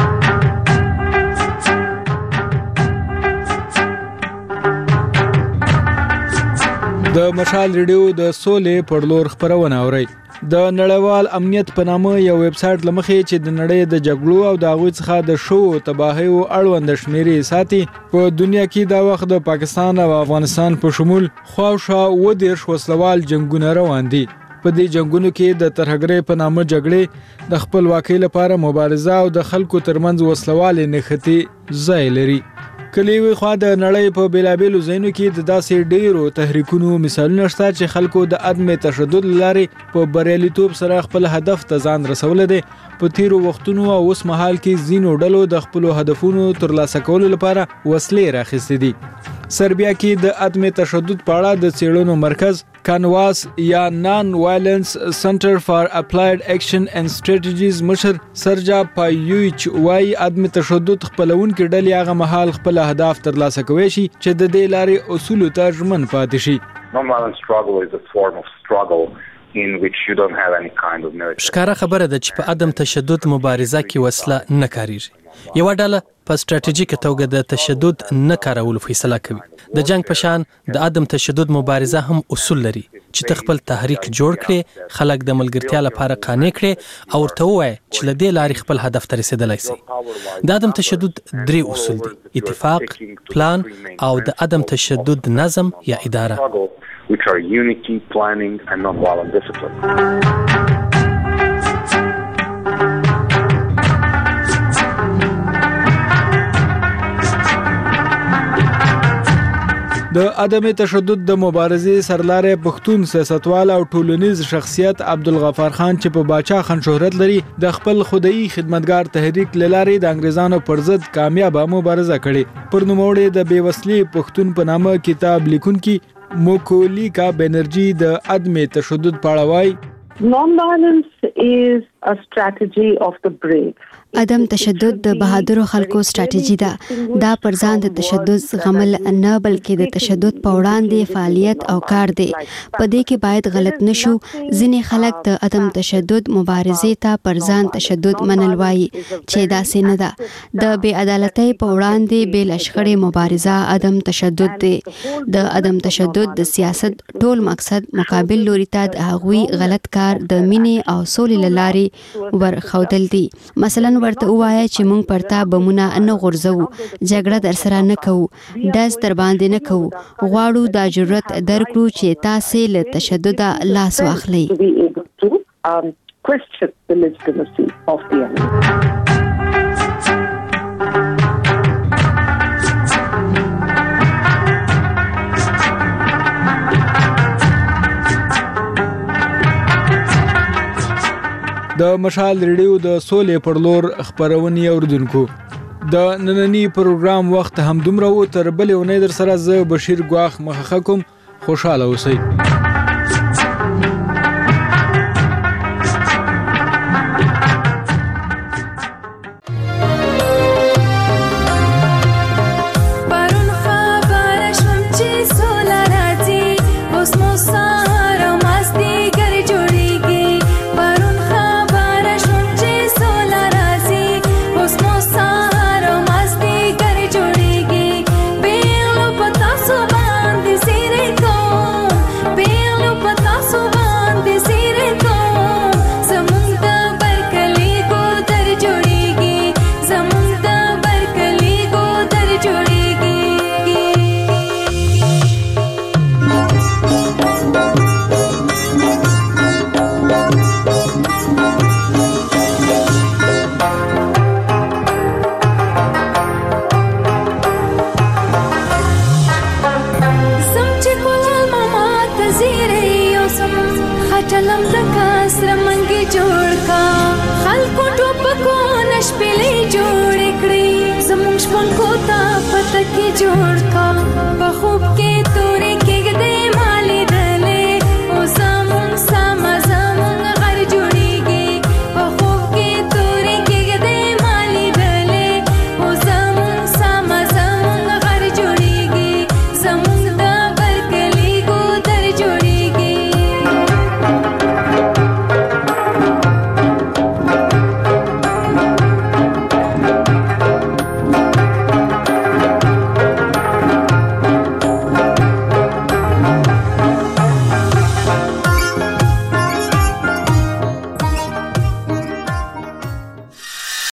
د مشال ریډیو د سولې پر لور خبرونه اوري د نړیوال امنیت په نامه یو ویب سټ لمخې چې د نړۍ د جګړو او د هغوی څخه د شو تباهي او اړوند شمیرې ساتي په دنیا کې دا وخت د پاکستان او افغانستان په شمول خواوشا و دیرش وسلوال جنگونه روان دي په دې جنگونو کې د ترهګرۍ په نامه جګړې د خپلواکۍ لپاره مبارزه او د خلکو ترمنځ وسلوالې نښتې ځای لري کلیوي خوا د نړۍ په بیلابېلو ځایونو کې د داسې ډیرو تحریکونو مثالونه شته چې خلکو د عدم تشدد لارې په بریالیتوب سره خپل هدف ته ځان رسولی دی په تیرو وختونو او اوس مهال کې ځینو ډلو د خپلو هدفونو ترلاسه کولو لپاره وسلې راخیستې دي سربیا کې د عدم تشدد په اړه د څېړنو مرکز کانواس یا نان وایلنس سنټر فار اپلایډ اکشن اینڈ سټریټیجیز مشر سرجا پایوچ وايي عدم تشدد خپلونکي ډلې هغه مهال خپل اهداف ترلاسه کوي شي چې د دې لارې اصول ته ژمن پاتې شي Non-violent struggle is a form of struggle in which you don't have any kind of merit. ښکاره خبره ده چې په عدم تشدد مبارزه کې وسله نه کاریږي یو ډله په ستراتیژیکه توګه د تشدد نه کارولو فیصله کوي د جنگ په شان د عدم تشدد مبارزه هم اصول لري چې ته خپل تحریک جوړ کړي خلک د ملګرتیا لپاره قانع کړي او ورته ووایي چې له دې لارې خپل هدف ته رسیدلی شي د عدم تشدد درې اصول دي اتفاق پلان او د عدم تشدد نظم یا اداره which are unity, planning and non-violent discipline. د عدم تشدد د مبارزې سرلارې پښتون سیاستوال او ټولنیز شخصیت عبدالغفار خان چې په باچا خان شهرت لري د خپل خدایي خدمتګار تحریک لارې د انګریزانو پر ضد کامیابه مبارزه کړې پر نوموړي د بیوسلې پښتون په نامه کتاب لیکونکي موکولیکا بنرجی د عدم تشدد په اړه وایي Non-violence is a strategy of the brave. عدم تشدد د بهادرو خلکو ستراتیژي ده دا پر ځان د تشدد زغمل نه بلکې د تشدد په وړاندې فعالیت او کار دی په دې کې باید غلط نشو ځینې خلک د عدم تشدد مبارزې ته پر ځان تشدد منل وایي چې داسې نه ده د بې عدالتۍ په وړاندې بې له شخړې مبارزه عدم تشدد دی د عدم تشدد د سیاست ټول مقصد مقابل لوري ته د هغوی غلط کار د مینې او سولې له لارې ورښودل دي مثلا ورته ووایه چې موږ پر تا بمونه نه غورځوو جګړه در سره نه کوو ډز در باندې نه کوو غواړو دا جرأت درکړو چې تاسې له تشدده لاس واخلئ د مشال ریډیو د سولې پر لور خبرونې اوریدونکو د نننی پروګرام وخت هم دومره و تر بلې اونۍ در سره زه بشیر ګواخ مخه کوم خوشاله اوسئ خلکو ته پته کې جوړ کا بخو